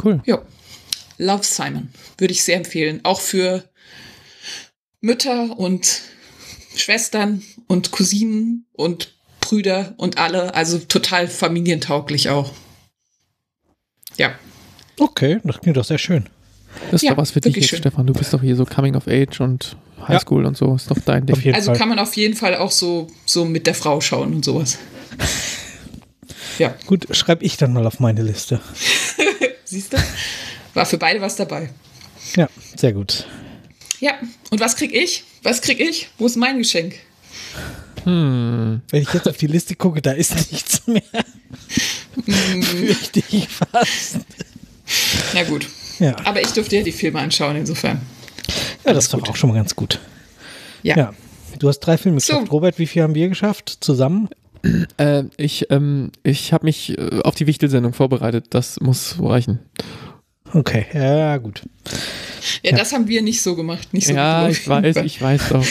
[SPEAKER 2] Cool.
[SPEAKER 3] Ja. Love, Simon. Würde ich sehr empfehlen. Auch für Mütter und Schwestern und Cousinen und Brüder und alle. Also total familientauglich auch. Ja.
[SPEAKER 1] Okay, das klingt doch sehr schön.
[SPEAKER 2] Das ist doch was für dich jetzt,
[SPEAKER 3] schön.
[SPEAKER 2] Stefan. Du bist doch hier so Coming of Age und Highschool und so. Ist doch dein Ding.
[SPEAKER 1] Auf jeden
[SPEAKER 3] Also
[SPEAKER 1] Fall.
[SPEAKER 3] kann man auf jeden Fall auch so mit der Frau schauen und sowas. Ja.
[SPEAKER 1] Gut, schreibe ich dann mal auf meine Liste.
[SPEAKER 3] Siehst du? War für beide was dabei.
[SPEAKER 1] Ja, sehr gut.
[SPEAKER 3] Ja. Und was krieg ich? Wo ist mein Geschenk?
[SPEAKER 1] Wenn ich jetzt auf die Liste gucke, da ist nichts mehr. Fürchte ich fast.
[SPEAKER 3] Na gut.
[SPEAKER 1] Ja,
[SPEAKER 3] Aber ich durfte ja die Filme anschauen, insofern.
[SPEAKER 1] ja, das ist doch auch schon mal ganz gut.
[SPEAKER 3] Ja.
[SPEAKER 1] Du hast 3 Filme geschafft.
[SPEAKER 3] So.
[SPEAKER 1] Robert, wie viel haben wir geschafft zusammen?
[SPEAKER 2] Ich habe mich auf die Wichtel-Sendung vorbereitet. Das muss reichen.
[SPEAKER 1] Okay, ja, gut.
[SPEAKER 3] Ja, das haben wir nicht so gemacht. Nicht so
[SPEAKER 2] Ja,
[SPEAKER 3] wie du.
[SPEAKER 2] ich weiß doch.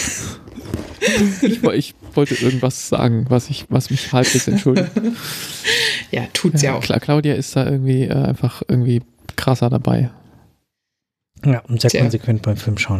[SPEAKER 2] Ich wollte irgendwas sagen, was mich halbwegs entschuldigt.
[SPEAKER 3] Ja, tut's ja auch.
[SPEAKER 2] Klar, Claudia ist da einfach irgendwie krasser dabei.
[SPEAKER 1] Ja, und sehr
[SPEAKER 3] Tja.
[SPEAKER 1] konsequent beim Film schauen.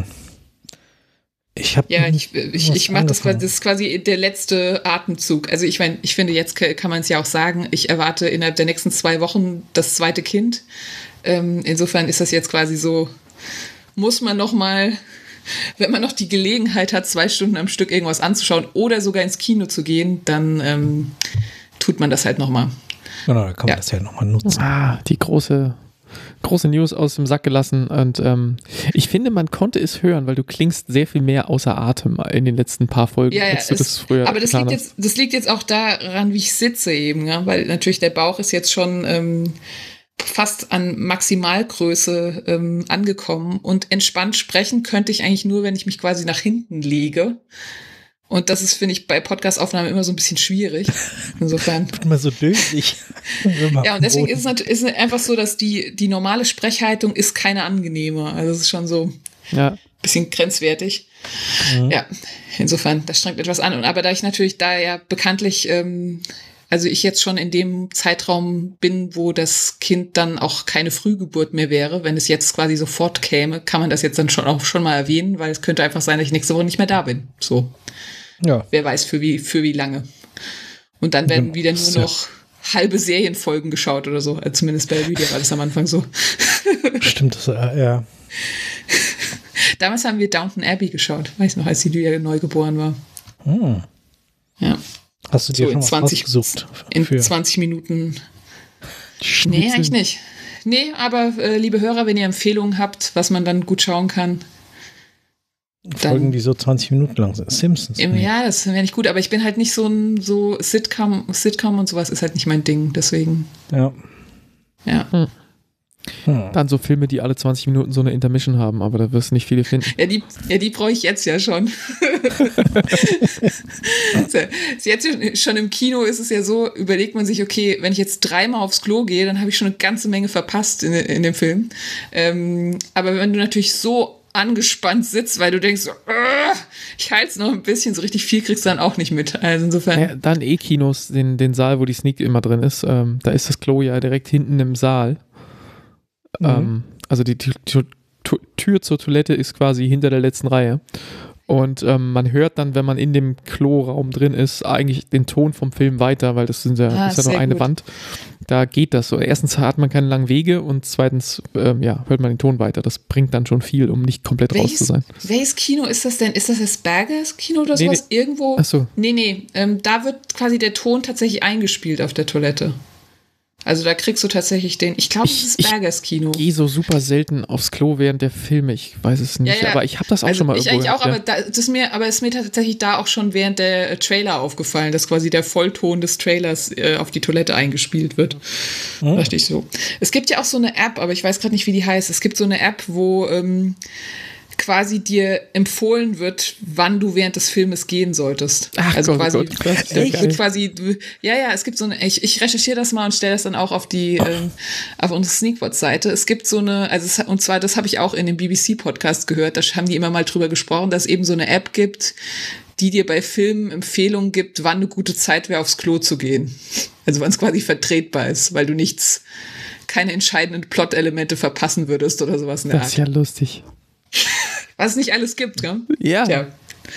[SPEAKER 1] Ich habe
[SPEAKER 3] Ja, ich mache das ist quasi der letzte Atemzug. Also ich meine, ich finde, jetzt kann man es ja auch sagen, ich erwarte innerhalb der nächsten 2 Wochen das zweite Kind. Insofern ist das jetzt quasi so, muss man noch mal, wenn man noch die Gelegenheit hat, 2 Stunden am Stück irgendwas anzuschauen oder sogar ins Kino zu gehen, dann tut man das halt noch mal.
[SPEAKER 1] Genau, da kann man das ja nochmal nutzen.
[SPEAKER 2] Die große News aus dem Sack gelassen und ich finde, man konnte es hören, weil du klingst sehr viel mehr außer Atem in den letzten paar Folgen,
[SPEAKER 3] Ja,
[SPEAKER 2] als du das früher
[SPEAKER 3] aber das
[SPEAKER 2] getan
[SPEAKER 3] liegt jetzt auch daran, wie ich sitze eben, ja? Weil natürlich der Bauch ist jetzt schon fast an Maximalgröße angekommen und entspannt sprechen könnte ich eigentlich nur, wenn ich mich quasi nach hinten lege. Und das ist, finde ich, bei Podcast-Aufnahmen immer so ein bisschen schwierig. Insofern.
[SPEAKER 1] Immer so dösig.
[SPEAKER 3] Ja, und deswegen ist es einfach so, dass die normale Sprechhaltung ist keine angenehme. Also es ist schon so ein bisschen grenzwertig. Ja, insofern, das strengt etwas an. Aber da ich natürlich da ja bekanntlich, also ich jetzt schon in dem Zeitraum bin, wo das Kind dann auch keine Frühgeburt mehr wäre, wenn es jetzt quasi sofort käme, kann man das jetzt dann schon mal erwähnen, weil es könnte einfach sein, dass ich nächste Woche nicht mehr da bin. So.
[SPEAKER 1] Ja.
[SPEAKER 3] Wer weiß für wie lange. Und dann werden wieder nur noch halbe Serienfolgen geschaut oder so. Also zumindest bei der Lydia war das am Anfang so.
[SPEAKER 1] Stimmt, das, ja.
[SPEAKER 3] Damals haben wir Downton Abbey geschaut. Weiß noch, als die Lydia neu geboren war. Ja.
[SPEAKER 1] Hast du dir
[SPEAKER 3] So
[SPEAKER 1] schon
[SPEAKER 3] in
[SPEAKER 1] was
[SPEAKER 3] 20
[SPEAKER 1] ausgesucht?
[SPEAKER 3] In 20 Minuten. Nee, eigentlich nicht. Nee, aber liebe Hörer, wenn ihr Empfehlungen habt, was man dann gut schauen kann.
[SPEAKER 1] Folgen, die so 20 Minuten lang sind. Simpsons.
[SPEAKER 3] Ja, das wäre nicht gut, aber ich bin halt nicht so Sitcom und sowas ist halt nicht mein Ding, deswegen.
[SPEAKER 1] Ja.
[SPEAKER 3] Ja.
[SPEAKER 2] Dann so Filme, die alle 20 Minuten so eine Intermission haben, aber da wirst du nicht viele finden.
[SPEAKER 3] Ja, die brauche ich jetzt ja schon. Jetzt schon im Kino ist es ja so, überlegt man sich, okay, wenn ich jetzt 3-mal aufs Klo gehe, dann habe ich schon eine ganze Menge verpasst in dem Film. Aber wenn du natürlich so angespannt sitzt, weil du denkst, so, ich halte es noch ein bisschen, so richtig viel kriegst du dann auch nicht mit. Also insofern.
[SPEAKER 2] Ja, dann Kinos, den Saal, wo die Sneak immer drin ist, da ist das Klo ja direkt hinten im Saal. Also die Tür zur Toilette ist quasi hinter der letzten Reihe. Und man hört dann, wenn man in dem Kloraum drin ist, eigentlich den Ton vom Film weiter, weil das ist ja nur eine Wand. Da geht das so. Erstens hat man keine langen Wege und zweitens hört man den Ton weiter. Das bringt dann schon viel, um nicht komplett raus zu sein.
[SPEAKER 3] Welches Kino ist das denn? Ist das Bergers Kino oder sowas?
[SPEAKER 2] Nee.
[SPEAKER 3] Irgendwo?
[SPEAKER 2] Ach so.
[SPEAKER 3] Nee. Da wird quasi der Ton tatsächlich eingespielt auf der Toilette. Also da kriegst du tatsächlich ich glaube, es ist Bergers Kino.
[SPEAKER 2] Ich gehe so super selten aufs Klo während der Filme, ich weiß es nicht, aber ich habe das auch schon mal irgendwo
[SPEAKER 3] gehabt. Aber ist mir tatsächlich da auch schon während der Trailer aufgefallen, dass quasi der Vollton des Trailers auf die Toilette eingespielt wird. Dachte ich so. Es gibt ja auch so eine App, aber ich weiß gerade nicht, wie die heißt. Es gibt so eine App, wo quasi dir empfohlen wird, wann du während des Filmes gehen solltest.
[SPEAKER 2] Ach,
[SPEAKER 3] also
[SPEAKER 2] Gott,
[SPEAKER 3] quasi,
[SPEAKER 2] Gott, das ist ja geil.
[SPEAKER 3] quasi, es gibt so eine, ich recherchiere das mal und stelle das dann auch auf auf unsere Sneakbot-Seite. Es gibt so eine, und zwar, das habe ich auch in dem BBC-Podcast gehört, da haben die immer mal drüber gesprochen, dass es eben so eine App gibt, die dir bei Filmen Empfehlungen gibt, wann eine gute Zeit wäre, aufs Klo zu gehen. Also wann es quasi vertretbar ist, weil du nichts keine entscheidenden Plot-Elemente verpassen würdest oder sowas in der
[SPEAKER 2] Das ist ja lustig.
[SPEAKER 3] Was es nicht alles gibt, gell?
[SPEAKER 2] Ja.
[SPEAKER 3] Tja.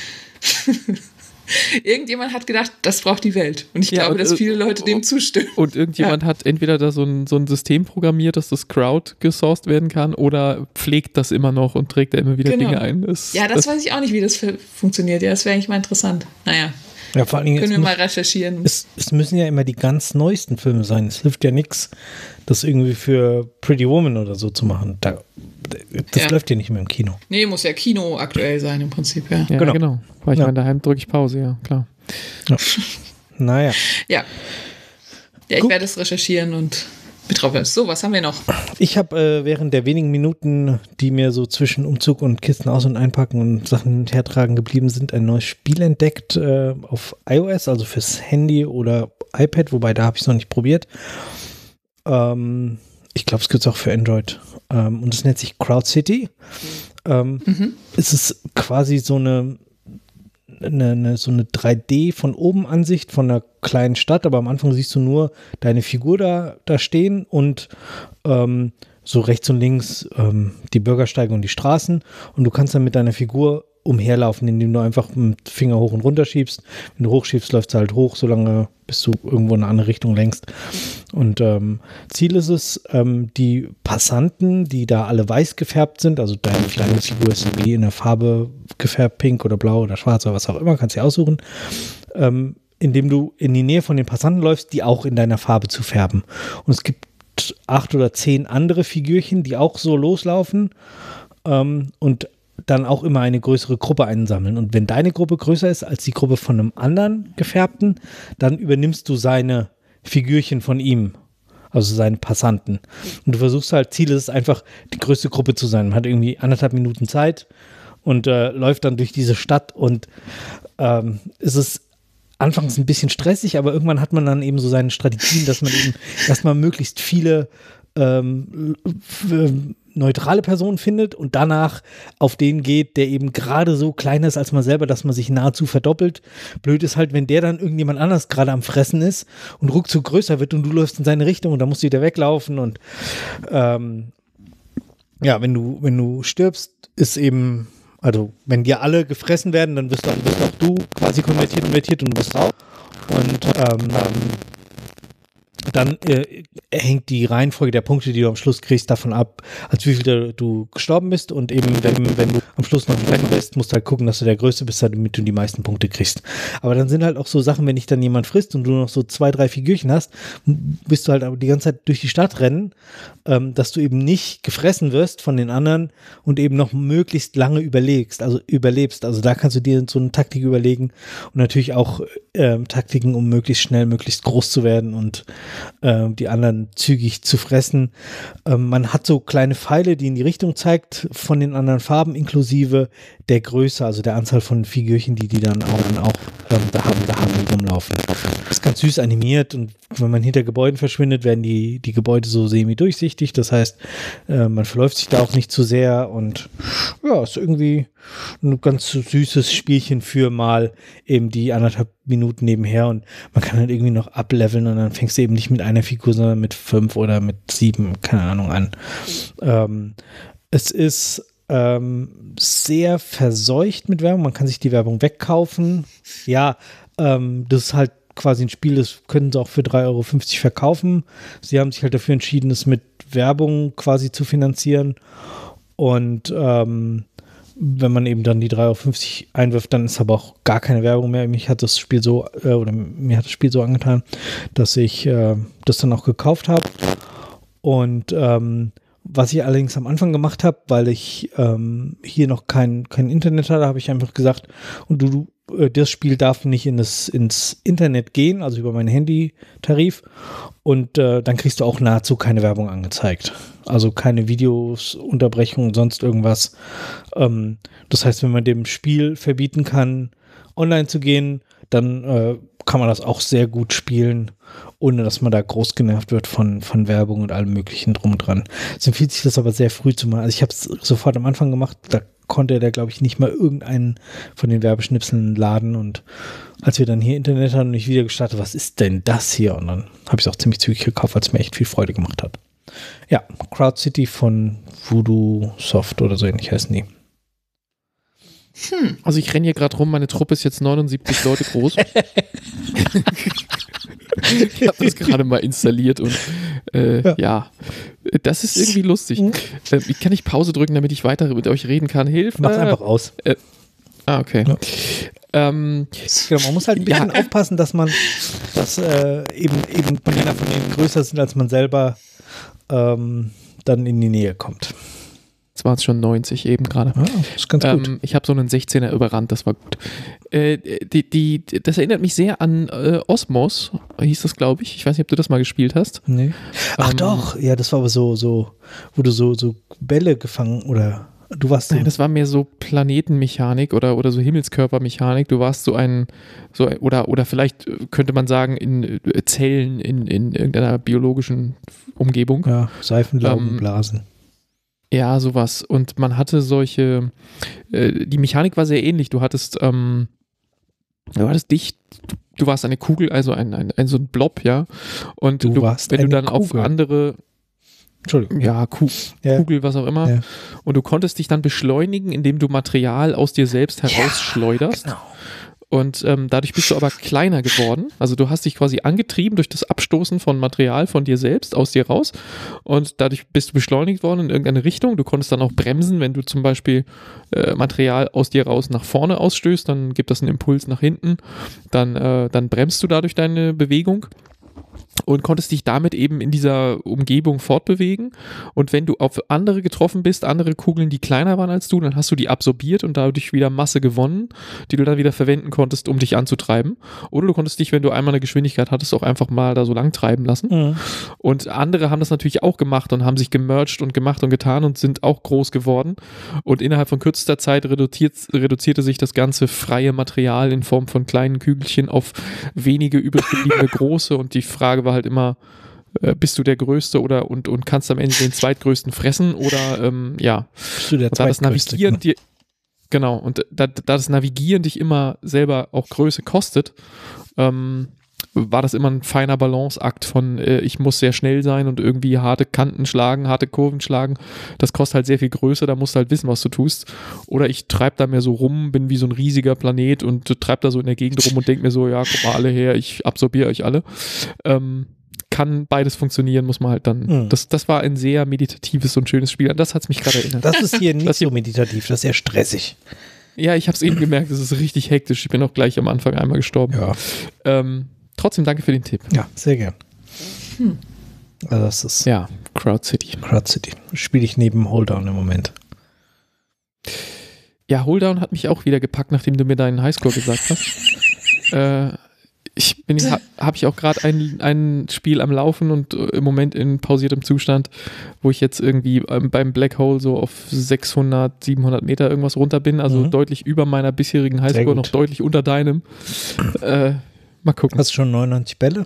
[SPEAKER 3] Irgendjemand hat gedacht, das braucht die Welt. Und ich glaube, dass viele Leute dem zustimmen.
[SPEAKER 2] Und irgendjemand hat entweder da so ein System programmiert, dass das crowdgesourced werden kann, oder pflegt das immer noch und trägt da immer wieder Dinge ein.
[SPEAKER 3] Das weiß ich auch nicht, wie das funktioniert. Ja, das wäre eigentlich mal interessant. Naja.
[SPEAKER 1] Ja, vor allen Dingen
[SPEAKER 3] können wir mal recherchieren.
[SPEAKER 1] Es müssen ja immer die ganz neuesten Filme sein. Es hilft ja nichts, das irgendwie für Pretty Woman oder so zu machen. Das läuft ja nicht mehr im Kino.
[SPEAKER 3] Nee, muss ja Kino aktuell sein im Prinzip, ja.
[SPEAKER 2] Ja, genau. Weil ich meine, daheim drücke ich Pause, ja, klar.
[SPEAKER 1] Ja. Naja.
[SPEAKER 3] Ja. Ja, ich werde es recherchieren und mit drauf. So, was haben wir noch?
[SPEAKER 1] Ich habe während der wenigen Minuten, die mir so zwischen Umzug und Kisten aus- und einpacken und Sachen hin und her tragen geblieben sind, ein neues Spiel entdeckt auf iOS, also fürs Handy oder iPad, wobei da habe ich es noch nicht probiert. Ich glaube, es gibt es auch für Android. Und es nennt sich Crowd City. Es ist quasi so eine 3D von oben Ansicht von einer kleinen Stadt, aber am Anfang siehst du nur deine Figur da stehen und so rechts und links die Bürgersteige und die Straßen, und du kannst dann mit deiner Figur umherlaufen, indem du einfach mit dem Finger hoch und runter schiebst. Wenn du hochschiebst, läuft es halt hoch, solange bis du irgendwo in eine andere Richtung lenkst. Und Ziel ist es, die Passanten, die da alle weiß gefärbt sind, also deine Figur ist wie in der Farbe gefärbt, pink oder blau oder schwarz oder was auch immer, kannst du dir aussuchen, indem du in die Nähe von den Passanten läufst, die auch in deiner Farbe zu färben. Und es gibt 8 oder 10 andere Figürchen, die auch so loslaufen und dann auch immer eine größere Gruppe einsammeln. Und wenn deine Gruppe größer ist als die Gruppe von einem anderen Gefärbten, dann übernimmst du seine Figürchen von ihm, also seine Passanten. Und du versuchst halt, Ziel ist es einfach, die größte Gruppe zu sein. Man hat irgendwie 1,5 Minuten Zeit und läuft dann durch diese Stadt, und es ist anfangs ein bisschen stressig, aber irgendwann hat man dann eben so seine Strategien, dass man eben erstmal möglichst viele neutrale Personen findet und danach auf den geht, der eben gerade so klein ist als man selber, dass man sich nahezu verdoppelt. Blöd ist halt, wenn der dann irgendjemand anders gerade am Fressen ist und ruckzuck größer wird und du läufst in seine Richtung und dann musst du wieder weglaufen, und wenn du stirbst, ist eben, also wenn dir alle gefressen werden, dann wirst auch du quasi konvertiert und du bist auch. Und dann hängt die Reihenfolge der Punkte, die du am Schluss kriegst, davon ab, als wie viel du gestorben bist, und eben, wenn du am Schluss noch rennen bist, musst du halt gucken, dass du der Größte bist, damit du die meisten Punkte kriegst. Aber dann sind halt auch so Sachen, wenn dich dann jemand frisst und du noch so 2, 3 Figürchen hast, bist du halt die ganze Zeit durch die Stadt rennen, dass du eben nicht gefressen wirst von den anderen und eben noch möglichst lange überlebst. Also da kannst du dir so eine Taktik überlegen und natürlich auch Taktiken, um möglichst schnell, möglichst groß zu werden und die anderen zügig zu fressen. Man hat so kleine Pfeile, die in die Richtung zeigt von den anderen Farben, inklusive der Größe, also der Anzahl von Figürchen, die dann auch da haben die rumlaufen. Das ist ganz süß animiert, und wenn man hinter Gebäuden verschwindet, werden die Gebäude so semi-durchsichtig. Das heißt, man verläuft sich da auch nicht zu sehr, und ja, ist irgendwie ein ganz süßes Spielchen für mal eben die 1,5 Minuten nebenher, und man kann halt irgendwie noch ableveln, und dann fängst du eben nicht mit einer Figur, sondern mit 5 oder mit 7, keine Ahnung, an. Es ist sehr verseucht mit Werbung. Man kann sich die Werbung wegkaufen. Ja, das ist halt quasi ein Spiel, das können sie auch für 3,50 Euro verkaufen. Sie haben sich halt dafür entschieden, es mit Werbung quasi zu finanzieren. Und wenn man eben dann die 3,50 Euro einwirft, dann ist aber auch gar keine Werbung mehr. Mir hat das Spiel so angetan, dass ich das dann auch gekauft habe. Und was ich allerdings am Anfang gemacht habe, weil ich hier noch kein Internet hatte, habe ich einfach gesagt, und das Spiel darf nicht ins Internet gehen, also über meinen Handytarif, und dann kriegst du auch nahezu keine Werbung angezeigt. Also keine Videos, Unterbrechungen, sonst irgendwas. Das heißt, wenn man dem Spiel verbieten kann, online zu gehen, dann kann man das auch sehr gut spielen, ohne dass man da groß genervt wird von Werbung und allem möglichen drum und dran. Es empfiehlt sich das aber sehr früh zu machen. Also ich habe es sofort am Anfang gemacht, da konnte der, glaube ich, nicht mal irgendeinen von den Werbeschnipseln laden, und als wir dann hier Internet hatten und ich wieder gestartet, was ist denn das hier? Und dann habe ich es auch ziemlich zügig gekauft, weil es mir echt viel Freude gemacht hat. Ja, Crowd City von Voodoo Soft oder so ähnlich heißen die.
[SPEAKER 2] Also ich renne hier gerade rum, meine Truppe ist jetzt 79 Leute groß. Ich habe das gerade mal installiert und ja, das ist irgendwie lustig. Kann ich Pause drücken, damit ich weiter mit euch reden kann? Hilfe!
[SPEAKER 1] Mach's einfach aus.
[SPEAKER 2] Okay.
[SPEAKER 1] Ja. Genau, man muss halt ein bisschen aufpassen, dass man, dass eben Container von denen größer sind, als man selber dann in die Nähe kommt.
[SPEAKER 2] Jetzt waren es schon 90 eben gerade.
[SPEAKER 1] Ja, ist ganz gut.
[SPEAKER 2] Ich habe so einen 16er überrannt, das war gut. Das erinnert mich sehr an Osmos, hieß das, glaube ich. Ich weiß nicht, ob du das mal gespielt hast.
[SPEAKER 1] Nee. Ach doch, ja, das war aber so, wo du so Bälle gefangen oder du warst so.
[SPEAKER 2] Nein, das war mehr so Planetenmechanik oder so Himmelskörpermechanik. Du warst oder vielleicht könnte man sagen in Zellen in irgendeiner biologischen Umgebung.
[SPEAKER 1] Ja, Seifenlaugenblasen.
[SPEAKER 2] Ja, sowas. Und man hatte solche, die Mechanik war sehr ähnlich. Du hattest dicht, du warst eine Kugel, also so ein Blob, ja. Und wenn du dann auf andere,
[SPEAKER 1] Entschuldigung.
[SPEAKER 2] Ja, Kugel, was auch immer. Ja. Und du konntest dich dann beschleunigen, indem du Material aus dir selbst herausschleuderst. Ja, genau. Und dadurch bist du aber kleiner geworden. Also du hast dich quasi angetrieben durch das Abstoßen von Material von dir selbst aus dir raus. Und dadurch bist du beschleunigt worden in irgendeine Richtung. Du konntest dann auch bremsen, wenn du zum Beispiel Material aus dir raus nach vorne ausstößt, dann gibt das einen Impuls nach hinten. Dann bremst du dadurch deine Bewegung. Und konntest dich damit eben in dieser Umgebung fortbewegen. Und wenn du auf andere getroffen bist, andere Kugeln, die kleiner waren als du, dann hast du die absorbiert und dadurch wieder Masse gewonnen, die du dann wieder verwenden konntest, um dich anzutreiben. Oder du konntest dich, wenn du einmal eine Geschwindigkeit hattest, auch einfach mal da so lang treiben lassen. Mhm. Und andere haben das natürlich auch gemacht und haben sich gemerged und gemacht und getan und sind auch groß geworden. Und innerhalb von kürzester Zeit reduzierte sich das ganze freie Material in Form von kleinen Kügelchen auf wenige übrig gebliebene große. Und die Frage war halt immer, bist du der Größte und kannst am Ende den Zweitgrößten fressen oder
[SPEAKER 1] Bist du der
[SPEAKER 2] da das Navigieren dir, genau, und da das Navigieren dich immer selber auch Größe kostet, war das immer ein feiner Balanceakt von ich muss sehr schnell sein und irgendwie harte Kanten schlagen, harte Kurven schlagen, das kostet halt sehr viel Größe, da musst du halt wissen, was du tust. Oder ich treibe da mehr so rum, bin wie so ein riesiger Planet und treibe da so in der Gegend rum und denke mir so, ja, guck mal alle her, ich absorbiere euch alle. Kann beides funktionieren, muss man halt dann. Das war ein sehr meditatives und schönes Spiel. An das hat es mich gerade erinnert.
[SPEAKER 1] Das ist hier nicht so meditativ, das ist eher stressig.
[SPEAKER 2] Ja, ich habe es eben gemerkt, es ist richtig hektisch. Ich bin auch gleich am Anfang einmal gestorben.
[SPEAKER 1] Ja.
[SPEAKER 2] Trotzdem danke für den Tipp.
[SPEAKER 1] Ja, sehr gern. Also das ist
[SPEAKER 2] Crowd City.
[SPEAKER 1] Crowd City. Spiele ich neben Holdown im Moment.
[SPEAKER 2] Ja, Holdown hat mich auch wieder gepackt, nachdem du mir deinen Highscore gesagt hast. Habe ich auch gerade ein Spiel am Laufen und im Moment in pausiertem Zustand, wo ich jetzt irgendwie beim Black Hole so auf 600, 700 Meter irgendwas runter bin, also deutlich über meiner bisherigen Highscore, noch deutlich unter deinem. Mal gucken.
[SPEAKER 1] Hast du schon 99 Bälle?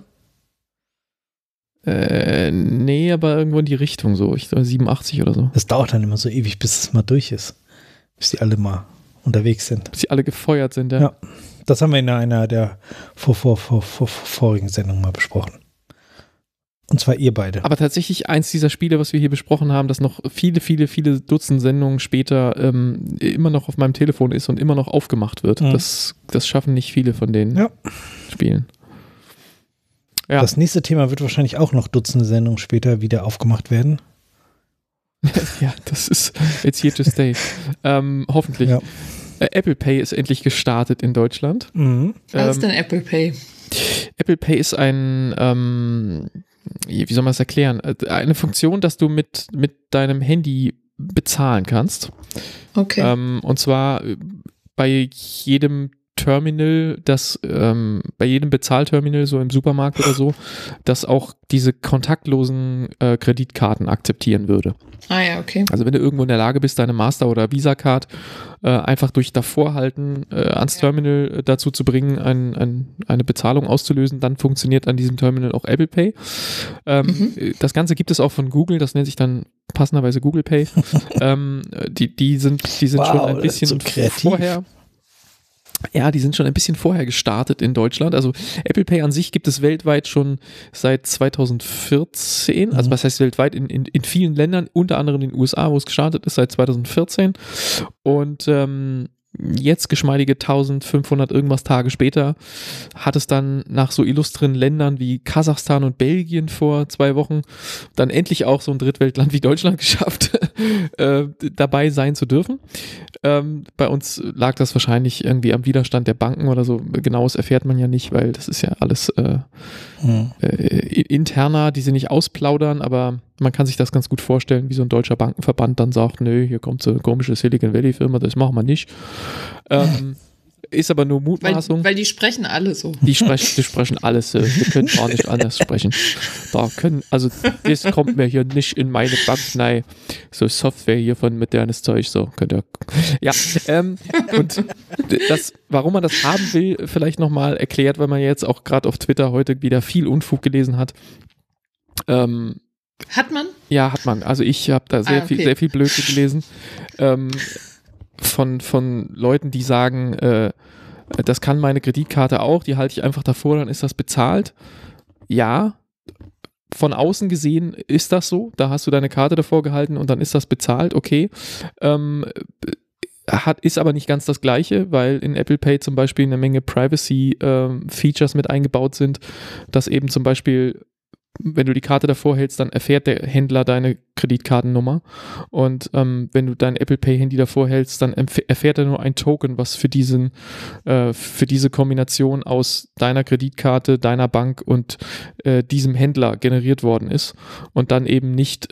[SPEAKER 2] Nee, aber irgendwo in die Richtung so. Ich 87 oder so.
[SPEAKER 1] Das dauert dann immer so ewig, bis es mal durch ist. Bis die alle mal unterwegs sind.
[SPEAKER 2] Bis die alle gefeuert sind, ja.
[SPEAKER 1] Ja. Das haben wir in einer der vorigen Sendungen mal besprochen. Und zwar ihr beide.
[SPEAKER 2] Aber tatsächlich eins dieser Spiele, was wir hier besprochen haben, das noch viele, viele, viele Dutzend Sendungen später immer noch auf meinem Telefon ist und immer noch aufgemacht wird. Das schaffen nicht viele von den Spielen. Ja.
[SPEAKER 1] Das nächste Thema wird wahrscheinlich auch noch Dutzende Sendungen später wieder aufgemacht werden.
[SPEAKER 2] Ja, das ist it's here to stay. Hoffentlich. Ja. Apple Pay ist endlich gestartet in Deutschland.
[SPEAKER 3] Was ist denn Apple Pay?
[SPEAKER 2] Apple Pay ist ein, wie soll man das erklären? Eine Funktion, dass du mit deinem Handy bezahlen kannst.
[SPEAKER 3] Okay.
[SPEAKER 2] Und zwar bei jedem Terminal, bei jedem Bezahlterminal, so im Supermarkt oder so, das auch diese kontaktlosen Kreditkarten akzeptieren würde.
[SPEAKER 3] Ah ja, okay.
[SPEAKER 2] Also wenn du irgendwo in der Lage bist, deine Master- oder Visa-Card einfach durch Davorhalten ans Terminal dazu zu bringen, eine Bezahlung auszulösen, dann funktioniert an diesem Terminal auch Apple Pay. Das Ganze gibt es auch von Google, das nennt sich dann passenderweise Google Pay. Die sind schon ein bisschen
[SPEAKER 1] so kreativ.
[SPEAKER 2] vorher. Ja, die sind schon ein bisschen vorher gestartet in Deutschland. Also Apple Pay an sich gibt es weltweit schon seit 2014. Also was heißt weltweit? In vielen Ländern, unter anderem in den USA, wo es gestartet ist, seit 2014. Und jetzt geschmeidige 1500 irgendwas Tage später hat es dann nach so illustren Ländern wie Kasachstan und Belgien vor 2 Wochen dann endlich auch so ein Drittweltland wie Deutschland geschafft, dabei sein zu dürfen. Bei uns lag das wahrscheinlich irgendwie am Widerstand der Banken oder so. Genaues erfährt man ja nicht, weil das ist ja alles interner, die sie nicht ausplaudern, aber man kann sich das ganz gut vorstellen, wie so ein deutscher Bankenverband dann sagt, nö, hier kommt so eine komische Silicon Valley Firma, das machen wir nicht. Ist aber nur Mutmaßung.
[SPEAKER 3] Weil die sprechen alle so.
[SPEAKER 2] Die sprechen alles so. Wir können gar nicht anders sprechen. Also das kommt mir hier nicht in meine Bank, nein. So Software hier von modernes Zeug, so könnt ihr. Ja, und das, warum man das haben will, vielleicht nochmal erklärt, weil man jetzt auch gerade auf Twitter heute wieder viel Unfug gelesen hat.
[SPEAKER 3] Hat man?
[SPEAKER 2] Ja, hat man. Also ich habe da sehr viel Blödsinn gelesen. Von Leuten, die sagen, das kann meine Kreditkarte auch, die halte ich einfach davor, dann ist das bezahlt. Ja, von außen gesehen ist das so, da hast du deine Karte davor gehalten und dann ist das bezahlt, okay. Ist aber nicht ganz das Gleiche, weil in Apple Pay zum Beispiel eine Menge Privacy-Features mit eingebaut sind, dass eben zum Beispiel, wenn du die Karte davor hältst, dann erfährt der Händler deine Kreditkartennummer und wenn du dein Apple Pay Handy davor hältst, dann erfährt er nur ein Token, was für diese Kombination aus deiner Kreditkarte, deiner Bank und diesem Händler generiert worden ist und dann eben nicht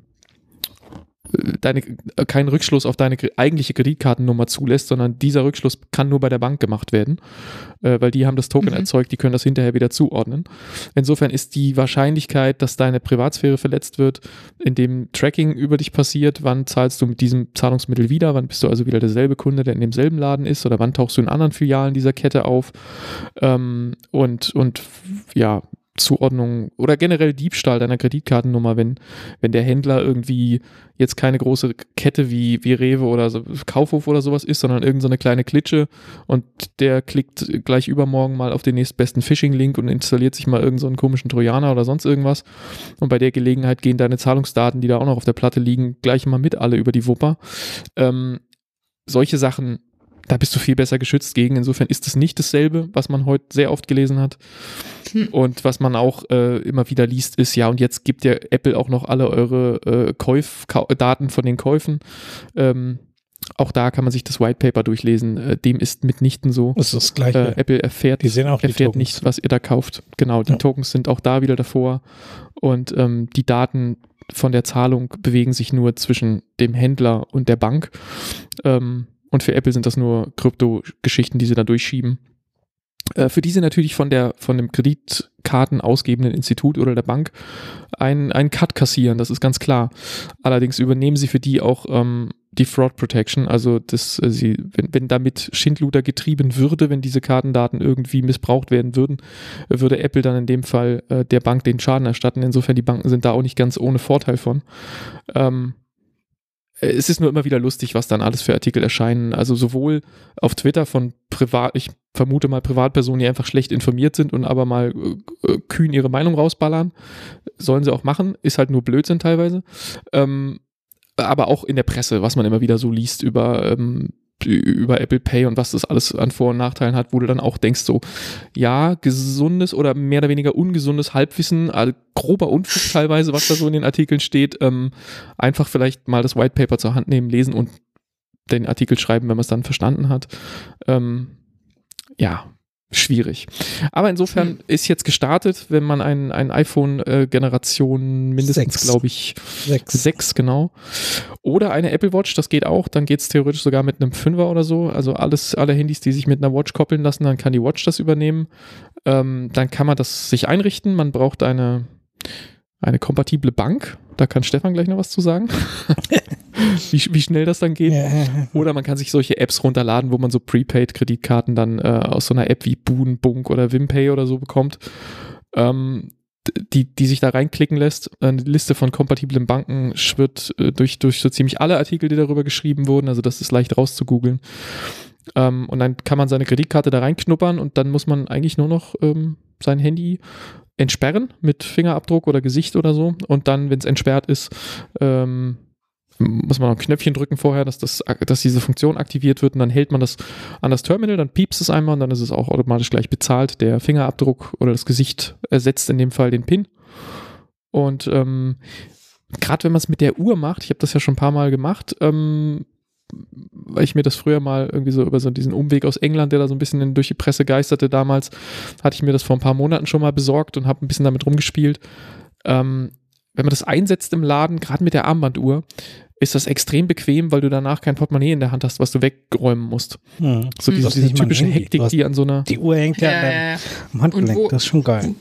[SPEAKER 2] keinen Rückschluss auf deine eigentliche Kreditkartennummer zulässt, sondern dieser Rückschluss kann nur bei der Bank gemacht werden, weil die haben das Token erzeugt, die können das hinterher wieder zuordnen. Insofern ist die Wahrscheinlichkeit, dass deine Privatsphäre verletzt wird, indem Tracking über dich passiert, wann zahlst du mit diesem Zahlungsmittel wieder, wann bist du also wieder derselbe Kunde, der in demselben Laden ist oder wann tauchst du in anderen Filialen dieser Kette auf und ja, Zuordnung oder generell Diebstahl deiner Kreditkartennummer, wenn der Händler irgendwie jetzt keine große Kette wie Rewe oder so, Kaufhof oder sowas ist, sondern irgend so eine kleine Klitsche und der klickt gleich übermorgen mal auf den nächstbesten Phishing-Link und installiert sich mal irgend so einen komischen Trojaner oder sonst irgendwas und bei der Gelegenheit gehen deine Zahlungsdaten, die da auch noch auf der Platte liegen, gleich mal mit alle über die Wupper. Solche Sachen, da bist du viel besser geschützt gegen. Insofern ist es nicht dasselbe, was man heute sehr oft gelesen hat. Und was man auch immer wieder liest, ist, ja, und jetzt gibt ja Apple auch noch alle eure Daten von den Käufen. Auch da kann man sich das White Paper durchlesen. Dem ist mitnichten so.
[SPEAKER 1] Das ist das Gleiche.
[SPEAKER 2] Apple erfährt nicht, was ihr da kauft. Genau, die Tokens sind auch da wieder davor. Und die Daten von der Zahlung bewegen sich nur zwischen dem Händler und der Bank. Und für Apple sind das nur Krypto-Geschichten, die sie da durchschieben. Für diese natürlich von dem Kreditkarten ausgebenden Institut oder der Bank einen Cut kassieren, das ist ganz klar. Allerdings übernehmen sie für die auch die Fraud Protection, also wenn damit Schindluder getrieben würde, wenn diese Kartendaten irgendwie missbraucht werden würden, würde Apple dann in dem Fall der Bank den Schaden erstatten. Insofern die Banken sind da auch nicht ganz ohne Vorteil von. Es ist nur immer wieder lustig, was dann alles für Artikel erscheinen. Also sowohl auf Twitter von ich vermute mal Privatpersonen, die einfach schlecht informiert sind und aber mal kühn ihre Meinung rausballern. Sollen sie auch machen, ist halt nur Blödsinn teilweise. Aber auch in der Presse, was man immer wieder so liest über Apple Pay und was das alles an Vor- und Nachteilen hat, wo du dann auch denkst so, ja, gesundes oder mehr oder weniger ungesundes Halbwissen, also grober Unfug teilweise, was da so in den Artikeln steht, einfach vielleicht mal das White Paper zur Hand nehmen, lesen und den Artikel schreiben, wenn man es dann verstanden hat. Ja, schwierig. Aber insofern ist jetzt gestartet, wenn man ein iPhone-Generation mindestens, glaube ich, 6, genau. Oder eine Apple Watch, das geht auch. Dann geht es theoretisch sogar mit einem 5er oder so. Also alle Handys, die sich mit einer Watch koppeln lassen, dann kann die Watch das übernehmen. Dann kann man das sich einrichten. Man braucht eine kompatible Bank. Da kann Stefan gleich noch was zu sagen. wie schnell das dann geht. Oder man kann sich solche Apps runterladen, wo man so Prepaid-Kreditkarten dann aus so einer App wie Boon, Bunk oder Wimpay oder so bekommt, die sich da reinklicken lässt. Eine Liste von kompatiblen Banken schwirrt durch so ziemlich alle Artikel, die darüber geschrieben wurden. Also das ist leicht rauszugoogeln. Und dann kann man seine Kreditkarte da reinknuppern und dann muss man eigentlich nur noch sein Handy entsperren mit Fingerabdruck oder Gesicht oder so. Und dann, wenn es entsperrt ist, muss man noch ein Knöpfchen drücken vorher, dass diese Funktion aktiviert wird und dann hält man das an das Terminal, dann piepst es einmal und dann ist es auch automatisch gleich bezahlt. Der Fingerabdruck oder das Gesicht ersetzt in dem Fall den PIN. Und gerade wenn man es mit der Uhr macht, ich habe das ja schon ein paar Mal gemacht, weil ich mir das früher mal irgendwie so über so diesen Umweg aus England, der da so ein bisschen durch die Presse geisterte damals, hatte ich mir das vor ein paar Monaten schon mal besorgt und habe ein bisschen damit rumgespielt. Wenn man das einsetzt im Laden, gerade mit der Armbanduhr, ist das extrem bequem, weil du danach kein Portemonnaie in der Hand hast, was du wegräumen musst. So diese typische Hektik, die an so einer...
[SPEAKER 1] Die Uhr hängt ja am Handgelenk, das ist schon geil.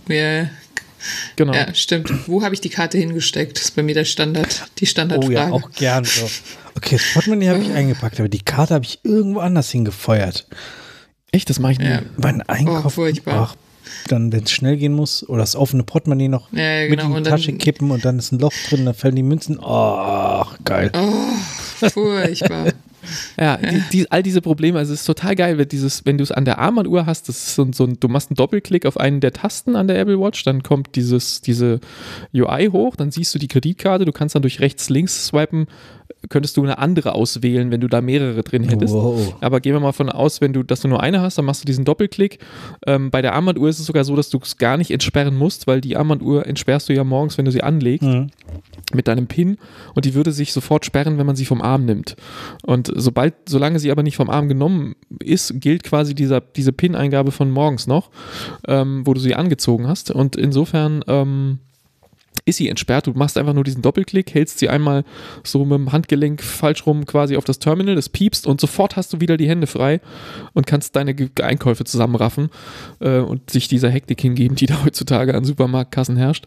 [SPEAKER 3] Genau. Ja, stimmt. Wo habe ich die Karte hingesteckt? Das ist bei mir die Standardfrage.
[SPEAKER 1] Oh ja, auch gern so. Okay, das Portemonnaie habe ich eingepackt, aber die Karte habe ich irgendwo anders hingefeuert.
[SPEAKER 2] Echt? Das mache ich nicht.
[SPEAKER 1] Ja. Beim Einkauf.
[SPEAKER 3] Furchtbar.
[SPEAKER 1] Dann, wenn es schnell gehen muss, oder das offene Portemonnaie noch mit in die Tasche kippen und dann ist ein Loch drin, dann fallen die Münzen. Oh, geil.
[SPEAKER 3] Oh, furchtbar.
[SPEAKER 2] Ja, all diese Probleme, also es ist total geil, wenn du es an der Armbanduhr hast, das ist du machst einen Doppelklick auf einen der Tasten an der Apple Watch, dann kommt diese UI hoch, dann siehst du die Kreditkarte, du kannst dann durch rechts, links swipen, könntest du eine andere auswählen, wenn du da mehrere drin hättest. Wow. Aber gehen wir mal von aus, dass du nur eine hast, dann machst du diesen Doppelklick. Bei der Armbanduhr ist es sogar so, dass du es gar nicht entsperren musst, weil die Armbanduhr entsperrst du ja morgens, wenn du sie anlegst. Mit deinem PIN und die würde sich sofort sperren, wenn man sie vom Arm nimmt. Und solange sie aber nicht vom Arm genommen ist, gilt quasi diese PIN-Eingabe von morgens noch, wo du sie angezogen hast. Und insofern ist sie entsperrt. Du machst einfach nur diesen Doppelklick, hältst sie einmal so mit dem Handgelenk falsch rum quasi auf das Terminal, das piepst und sofort hast du wieder die Hände frei und kannst deine Einkäufe zusammenraffen und sich dieser Hektik hingeben, die da heutzutage an Supermarktkassen herrscht.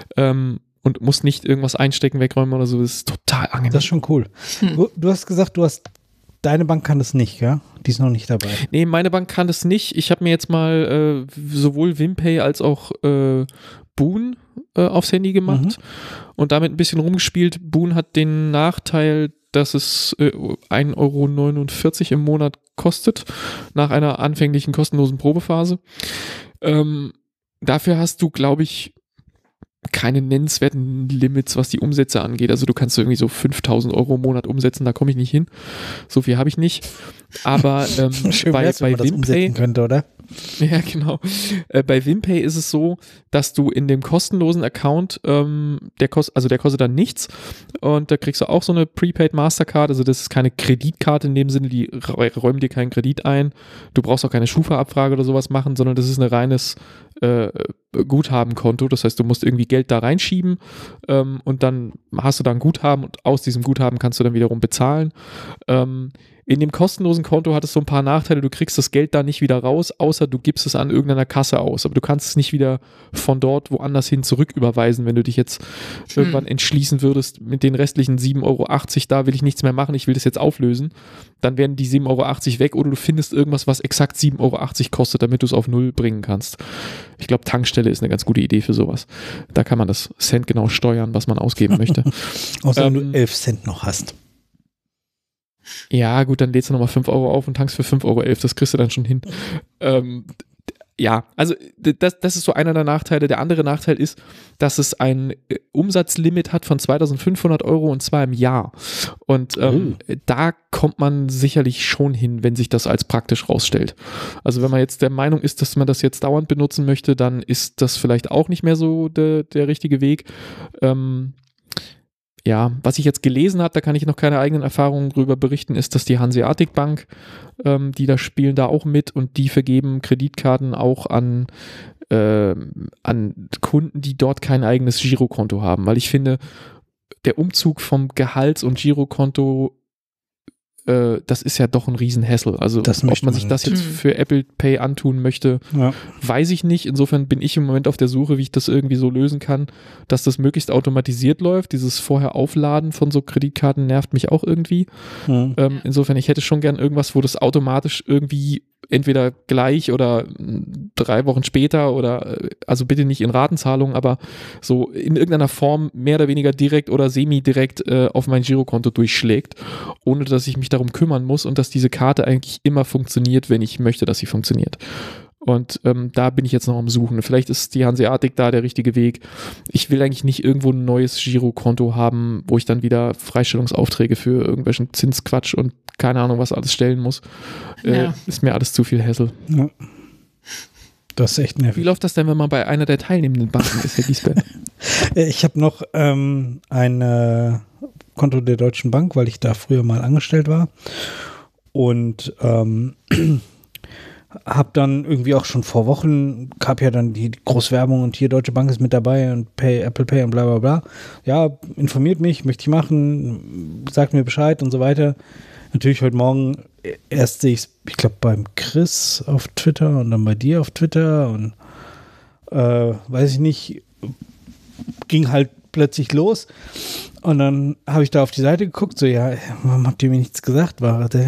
[SPEAKER 2] Und musst nicht irgendwas einstecken, wegräumen oder so. Das ist total angenehm.
[SPEAKER 1] Das ist schon cool. Du hast gesagt, deine Bank kann das nicht, ja? Die ist noch nicht dabei.
[SPEAKER 2] Nee, meine Bank kann das nicht. Ich habe mir jetzt mal sowohl WimPay als auch Boon aufs Handy gemacht und damit ein bisschen rumgespielt. Boon hat den Nachteil, dass es 1,49 € im Monat kostet, nach einer anfänglichen kostenlosen Probephase. Dafür hast du, glaube ich, keine nennenswerten Limits, was die Umsätze angeht. Also du kannst irgendwie so 5.000 € im Monat umsetzen, da komme ich nicht hin. So viel habe ich nicht. Aber
[SPEAKER 1] schön
[SPEAKER 2] bei
[SPEAKER 1] wenn man das umsetzen könnte, oder?
[SPEAKER 2] Ja, genau. Bei WimPay ist es so, dass du in dem kostenlosen Account, der kostet dann nichts und da kriegst du auch so eine Prepaid Mastercard, also das ist keine Kreditkarte in dem Sinne, die räumen dir keinen Kredit ein. Du brauchst auch keine Schufa-Abfrage oder sowas machen, sondern das ist ein reines Guthabenkonto. Das heißt, du musst irgendwie Geld da reinschieben und dann hast du da ein Guthaben und aus diesem Guthaben kannst du dann wiederum bezahlen. In dem kostenlosen Konto hat es so ein paar Nachteile. Du kriegst das Geld da nicht wieder raus, außer du gibst es an irgendeiner Kasse aus. Aber du kannst es nicht wieder von dort woanders hin zurücküberweisen, wenn du dich jetzt irgendwann entschließen würdest, mit den restlichen 7,80 € da will ich nichts mehr machen, ich will das jetzt auflösen. Dann werden die 7,80 € weg oder du findest irgendwas, was exakt 7,80 € kostet, damit du es auf Null bringen kannst. Ich glaube, Tankstelle ist eine ganz gute Idee für sowas. Da kann man das Cent genau steuern, was man ausgeben möchte.
[SPEAKER 1] Außer wenn du 11 Cent noch hast.
[SPEAKER 2] Ja, gut, dann lädst du nochmal 5 € auf und tankst für 5,11 €. Das kriegst du dann schon hin. Ja, also das ist so einer der Nachteile. Der andere Nachteil ist, dass es ein Umsatzlimit hat von 2.500 € und zwar im Jahr. Und da kommt man sicherlich schon hin, wenn sich das als praktisch rausstellt. Also wenn man jetzt der Meinung ist, dass man das jetzt dauernd benutzen möchte, dann ist das vielleicht auch nicht mehr so der richtige Weg. Ja, was ich jetzt gelesen habe, da kann ich noch keine eigenen Erfahrungen drüber berichten, ist, dass die Hanseatic Bank, die da spielen da auch mit und die vergeben Kreditkarten auch an Kunden, die dort kein eigenes Girokonto haben, weil ich finde, der Umzug vom Gehalts- und Girokonto, das ist ja doch ein Riesenhassel. Also ob man sich das jetzt für Apple Pay antun möchte, weiß ich nicht. Insofern bin ich im Moment auf der Suche, wie ich das irgendwie so lösen kann, dass das möglichst automatisiert läuft. Dieses vorher Aufladen von so Kreditkarten nervt mich auch irgendwie. Insofern, ich hätte schon gern irgendwas, wo das automatisch irgendwie entweder gleich oder 3 Wochen später oder also bitte nicht in Ratenzahlung, aber so in irgendeiner Form mehr oder weniger direkt oder semi-direkt auf mein Girokonto durchschlägt, ohne dass ich mich darum kümmern muss und dass diese Karte eigentlich immer funktioniert, wenn ich möchte, dass sie funktioniert. Und da bin ich jetzt noch am Suchen. Vielleicht ist die Hanseatic da der richtige Weg. Ich will eigentlich nicht irgendwo ein neues Girokonto haben, wo ich dann wieder Freistellungsaufträge für irgendwelchen Zinsquatsch und keine Ahnung was alles stellen muss. Ist mir alles zu viel Hassel.
[SPEAKER 1] Ja. Das ist echt nervig.
[SPEAKER 2] Wie läuft das denn, wenn man bei einer der teilnehmenden Banken ist, Herr Giesbert?
[SPEAKER 1] Ich habe noch ein Konto der Deutschen Bank, weil ich da früher mal angestellt war. Und habe dann irgendwie auch schon vor Wochen, gab ja dann die Großwerbung und hier Deutsche Bank ist mit dabei und Apple Pay und bla bla bla. Ja, informiert mich, möchte ich machen, sagt mir Bescheid und so weiter. Natürlich heute Morgen erst sehe ich es, ich glaube beim Chris auf Twitter und dann bei dir auf Twitter und weiß ich nicht, ging halt plötzlich los und dann habe ich da auf die Seite geguckt, so ja, warum habt ihr mir nichts gesagt?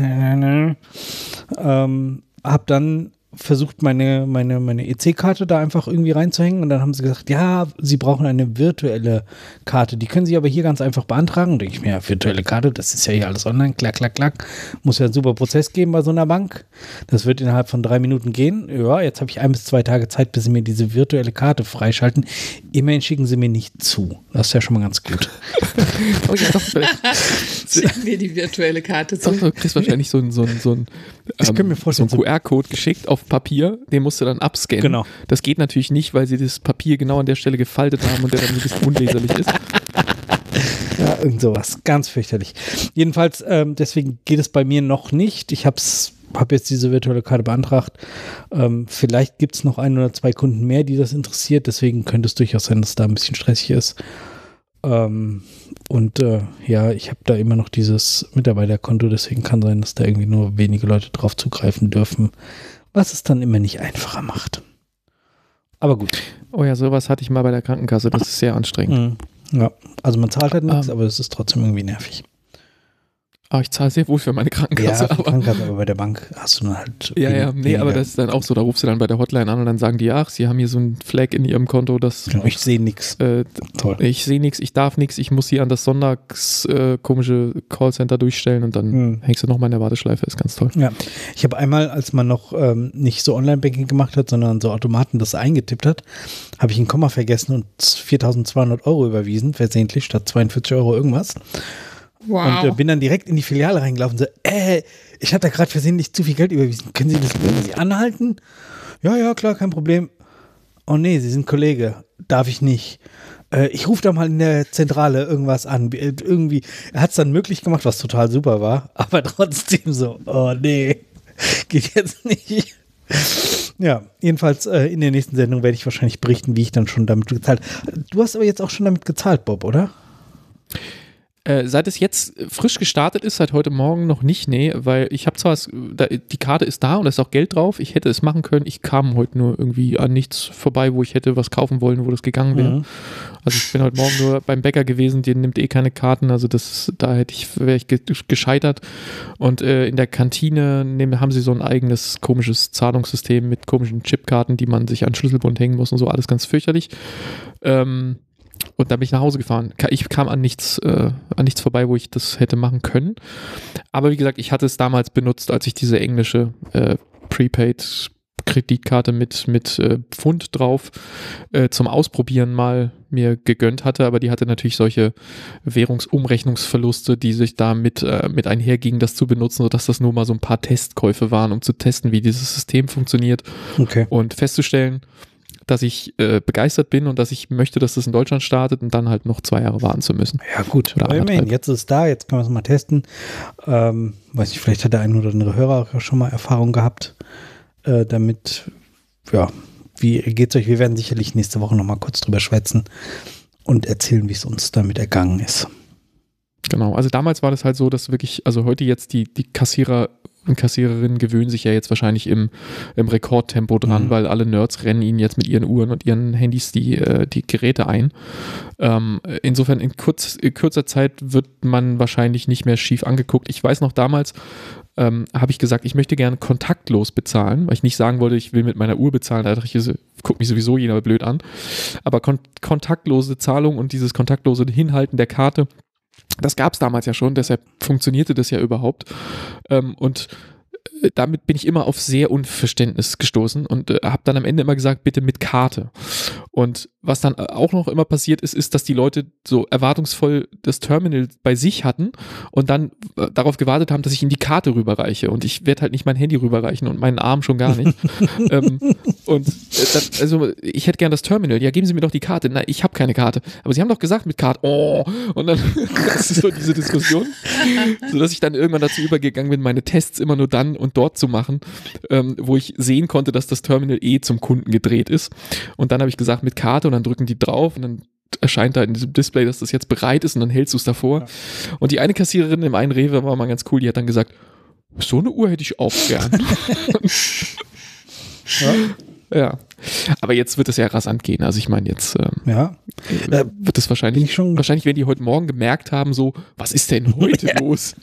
[SPEAKER 1] Hab dann versucht, meine EC-Karte da einfach irgendwie reinzuhängen und dann haben sie gesagt, ja, sie brauchen eine virtuelle Karte, die können sie aber hier ganz einfach beantragen. Und denke ich mir, ja, virtuelle Karte, das ist ja hier alles online, klack, klack, klack. Muss ja einen super Prozess geben bei so einer Bank. Das wird innerhalb von 3 Minuten gehen. Ja, jetzt habe ich 1 bis 2 Tage Zeit, bis sie mir diese virtuelle Karte freischalten. Immerhin schicken sie mir nicht zu. Das ist ja schon mal ganz gut.
[SPEAKER 2] Oh ja, doch, vielleicht.
[SPEAKER 3] Schicken wir die virtuelle Karte zu.
[SPEAKER 2] Doch, du kriegst wahrscheinlich so ein QR-Code geschickt auf Papier, den musst du dann abscannen.
[SPEAKER 1] Genau.
[SPEAKER 2] Das geht natürlich nicht, weil sie das Papier genau an der Stelle gefaltet haben und der dann ein bisschen unleserlich ist.
[SPEAKER 1] Ja, irgend sowas. Ganz fürchterlich. Jedenfalls, deswegen geht es bei mir noch nicht. Ich habe jetzt diese virtuelle Karte beantragt. Vielleicht gibt es noch 1 oder 2 Kunden mehr, die das interessiert. Deswegen könnte es durchaus sein, dass es da ein bisschen stressig ist. Ja, ich habe da immer noch dieses Mitarbeiterkonto. Deswegen kann sein, dass da irgendwie nur wenige Leute drauf zugreifen dürfen. Was es dann immer nicht einfacher macht. Aber gut.
[SPEAKER 2] Oh ja, sowas hatte ich mal bei der Krankenkasse. Das ist sehr anstrengend.
[SPEAKER 1] Ja, also man zahlt halt nichts, aber es ist trotzdem irgendwie nervig.
[SPEAKER 2] Aber ich zahle sehr wohl für meine Krankenkasse.
[SPEAKER 1] Ja, aber bei der Bank hast du dann halt.
[SPEAKER 2] Ja, nee, aber das ist dann auch so, da rufst du dann bei der Hotline an und dann sagen die, ach, sie haben hier so ein Flag in ihrem Konto, das.
[SPEAKER 1] Genau, ich sehe nichts.
[SPEAKER 2] Toll. Ich sehe nichts, ich darf nichts, ich muss hier an das komische Callcenter durchstellen und dann hängst du nochmal in der Warteschleife, ist ganz toll. Ja,
[SPEAKER 1] ich habe einmal, als man noch nicht so Online-Banking gemacht hat, sondern so Automaten das eingetippt hat, habe ich ein Komma vergessen und 4.200 € überwiesen, versehentlich, statt 42 € irgendwas.
[SPEAKER 3] Wow.
[SPEAKER 1] Und bin dann direkt in die Filiale reingelaufen und so, ich hatte da gerade versehentlich zu viel Geld überwiesen. Können Sie das irgendwie anhalten? Ja, klar, kein Problem. Oh nee, Sie sind Kollege. Darf ich nicht. Ich rufe da mal in der Zentrale irgendwas an. Irgendwie, er hat es dann möglich gemacht, was total super war, aber trotzdem so, oh nee, geht jetzt nicht. Ja, jedenfalls in der nächsten Sendung werde ich wahrscheinlich berichten, wie ich dann schon damit gezahlt habe. Du hast aber jetzt auch schon damit gezahlt, Bob, oder?
[SPEAKER 2] Seit es jetzt frisch gestartet ist, seit heute Morgen noch nicht, nee, weil ich habe zwar, die Karte ist da und da ist auch Geld drauf, ich hätte es machen können, ich kam heute nur irgendwie an nichts vorbei, wo ich hätte was kaufen wollen, wo das gegangen wäre. Also ich bin heute Morgen nur beim Bäcker gewesen, der nimmt keine Karten, also wäre ich gescheitert und in der Kantine haben sie so ein eigenes komisches Zahlungssystem mit komischen Chipkarten, die man sich an den Schlüsselbund hängen muss und so, alles ganz fürchterlich. Und dann bin ich nach Hause gefahren. Ich kam an nichts vorbei, wo ich das hätte machen können. Aber wie gesagt, ich hatte es damals benutzt, als ich diese englische Prepaid-Kreditkarte mit Pfund drauf zum Ausprobieren mal mir gegönnt hatte. Aber die hatte natürlich solche Währungsumrechnungsverluste, die sich da mit einhergingen, das zu benutzen, sodass das nur mal so ein paar Testkäufe waren, um zu testen, wie dieses System funktioniert.
[SPEAKER 1] Okay.
[SPEAKER 2] Und festzustellen, dass ich begeistert bin und dass ich möchte, dass das in Deutschland startet und dann halt noch 2 Jahre warten zu müssen.
[SPEAKER 1] Ja gut, aber immerhin, jetzt ist es da, jetzt können wir es mal testen. Weiß nicht, vielleicht hat der ein oder andere Hörer schon mal Erfahrung gehabt damit. Ja, wie geht's euch? Wir werden sicherlich nächste Woche noch mal kurz drüber schwätzen und erzählen, wie es uns damit ergangen ist.
[SPEAKER 2] Genau, also damals war das halt so, dass wirklich, also heute jetzt die Kassierer und Kassiererinnen gewöhnen sich ja jetzt wahrscheinlich im Rekordtempo dran, weil alle Nerds rennen ihnen jetzt mit ihren Uhren und ihren Handys die Geräte ein. Insofern in kürzer Zeit wird man wahrscheinlich nicht mehr schief angeguckt. Ich weiß noch damals, habe ich gesagt, ich möchte gerne kontaktlos bezahlen, weil ich nicht sagen wollte, ich will mit meiner Uhr bezahlen, da dachte ich, guckt mich sowieso jeder blöd an. Aber kontaktlose Zahlung und dieses kontaktlose Hinhalten der Karte, das gab es damals ja schon, deshalb funktionierte das ja überhaupt. Und damit bin ich immer auf sehr Unverständnis gestoßen und habe dann am Ende immer gesagt, bitte mit Karte. Und was dann auch noch immer passiert ist, dass die Leute so erwartungsvoll das Terminal bei sich hatten und dann darauf gewartet haben, dass ich ihnen die Karte rüberreiche. Und ich werde halt nicht mein Handy rüberreichen und meinen Arm schon gar nicht. Also ich hätte gern das Terminal. Ja, geben Sie mir doch die Karte. Nein, ich habe keine Karte. Aber Sie haben doch gesagt mit Karte. Oh, und dann das ist so diese Diskussion, sodass ich dann irgendwann dazu übergegangen bin, meine Tests immer nur dann und dort zu machen, wo ich sehen konnte, dass das Terminal zum Kunden gedreht ist. Und dann habe ich gesagt, mit Karte, und dann drücken die drauf und dann erscheint da in diesem Display, dass das jetzt bereit ist und dann hältst du es davor. Ja. Und die eine Kassiererin im einen Rewe war mal ganz cool, die hat dann gesagt, so eine Uhr hätte ich auch gern. Ja. Aber jetzt wird es ja rasant gehen. Also ich meine, jetzt wird es wahrscheinlich werden die heute Morgen gemerkt haben, so, was ist denn heute los?